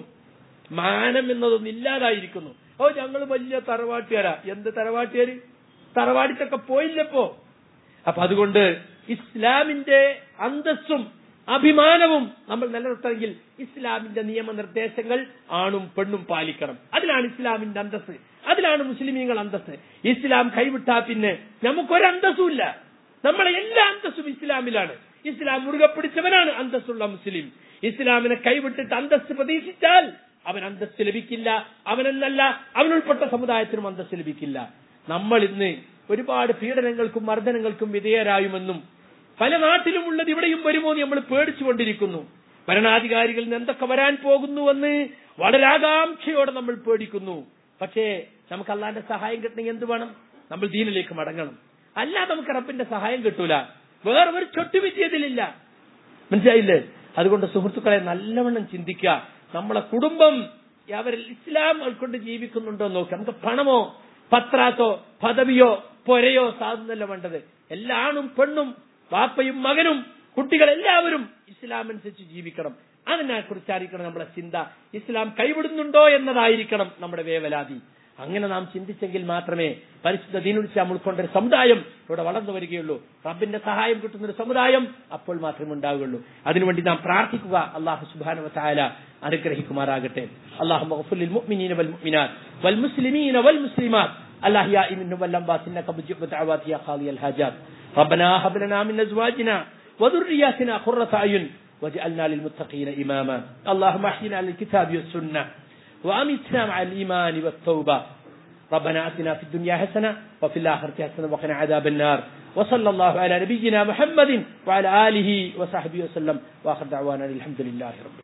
മാനം എന്നതൊന്നും ഇല്ലാതായിരിക്കുന്നു. ഓ ഞങ്ങൾ വലിയ തറവാട്ടുകാരാ. എന്ത് തറവാട്ടുകാര്? തറവാടിത്തൊക്കെ പോയില്ലപ്പോ. അപ്പൊ അതുകൊണ്ട് ഇസ്ലാമിന്റെ അന്തസ്സും അഭിമാനവും നമ്മൾ നിലനിർത്തണമെങ്കിൽ ഇസ്ലാമിന്റെ നിയമനിർദ്ദേശങ്ങൾ ആണും പെണ്ണും പാലിക്കണം. അതിലാണ് ഇസ്ലാമിന്റെ അന്തസ്സ്, അതിലാണ് മുസ്ലിമീങ്ങൾ അന്തസ്സ്. ഇസ്ലാം കൈവിട്ടാ പിന്നെ നമുക്കൊരു അന്തസ്സും ഇല്ല. നമ്മളെ എല്ലാ അന്തസ്സും ഇസ്ലാമിലാണ്. ഇസ്ലാം മുറുകെ പിടിച്ചവനാണ് അന്തസ്സുള്ള മുസ്ലിം. ഇസ്ലാമിനെ കൈവിട്ടിട്ട് അന്തസ്സ് പ്രതീക്ഷിച്ചാൽ അവൻ അന്തസ്സ് ലഭിക്കില്ല. അവനെന്നല്ല അവനുൾപ്പെട്ട സമുദായത്തിനും അന്തസ്സ് ലഭിക്കില്ല. നമ്മൾ ഇന്ന് ഒരുപാട് പീഡനങ്ങൾക്കും മർദ്ദനങ്ങൾക്കും വിധേയരായുമെന്നും പല നാട്ടിലും ഉള്ളത് ഇവിടെയും വരുമോ എന്ന് നമ്മൾ പേടിച്ചുകൊണ്ടിരിക്കുന്നു. ഭരണാധികാരികളിൽ നിന്ന് എന്തൊക്കെ വരാൻ പോകുന്നുവെന്ന് വളരെ ആകാംക്ഷയോടെ നമ്മൾ പേടിക്കുന്നു. പക്ഷേ നമുക്ക് അള്ളാന്റെ സഹായം കിട്ടണമെങ്കിൽ എന്ത് വേണം? നമ്മൾ ദീനിലേക്ക് മടങ്ങണം. അല്ലാതെ നമുക്ക് റബ്ബിന്റെ സഹായം കിട്ടൂല. വേറെ ഒരു ചൊട്ടുവിദ്യതിലില്ല. മനസ്സിലായില്ലേ? അതുകൊണ്ട് സുഹൃത്തുക്കളെ നല്ലവണ്ണം ചിന്തിക്കുക. നമ്മളെ കുടുംബം അവരിൽ ഇസ്ലാം ഉൾക്കൊണ്ട് ജീവിക്കുന്നുണ്ടോ നോക്കുക. നമുക്ക് പണമോ പത്രാസോ പദവിയോ പൊരയോ സാധനമല്ല വേണ്ടത്. എല്ലാ ആണും പെണ്ണും വാപ്പയും മകനും കുട്ടികളെല്ലാവരും ഇസ്ലാം അനുസരിച്ച് ജീവിക്കണം. അതിനെ കുറിച്ചായിരിക്കണം നമ്മുടെ ചിന്ത. ഇസ്ലാം കൈവിടുന്നുണ്ടോ എന്നതായിരിക്കണം നമ്മുടെ വേവലാതി. അങ്ങനെ നാം ചിന്തിച്ചെങ്കിൽ മാത്രമേ പരിശുദ്ധ ദീനുൽ ഇസ്ലാം ഉൾക്കൊണ്ട ഒരു സമുദായം ഇവിടെ വളർന്നു വരികയുള്ളൂ. റബ്ബിന്റെ സഹായം കിട്ടുന്ന ഒരു സമുദായം അപ്പോൾ മാത്രമേ ഉണ്ടാവുകയുള്ളൂ. അതിനുവേണ്ടി നാം പ്രാർത്ഥിക്കുക. അല്ലാഹു സുബ്ഹാനഹു വ തആല അനുഗ്രഹിക്കുമാറാകട്ടെ. അല്ലാഹുമ്മ ഗ്ഫിർ ലിൽ മുഅ്മിനീന വൽ മുഅ്മിനാത്ത് വൽ മുസ്ലിമീന വൽ മുസ്ലിമാത്ത് الأحياء منهم والأموات إنك مجيب الدعوات يا قاضي الحاجات. ربنا هب لنا من أزواجنا وذرياتنا قرة أعين واجعلنا للمتقين إماما. اللهم احينا على الكتاب والسنة وأمتنا مع الإيمان والتوبة. ربنا آتنا في الدنيا حسنة وفي الآخرة حسنة وقنا عذاب النار. وصلى الله على نبينا محمد وعلى آله وصحبه وسلم وآخر دعوانا الحمد لله رب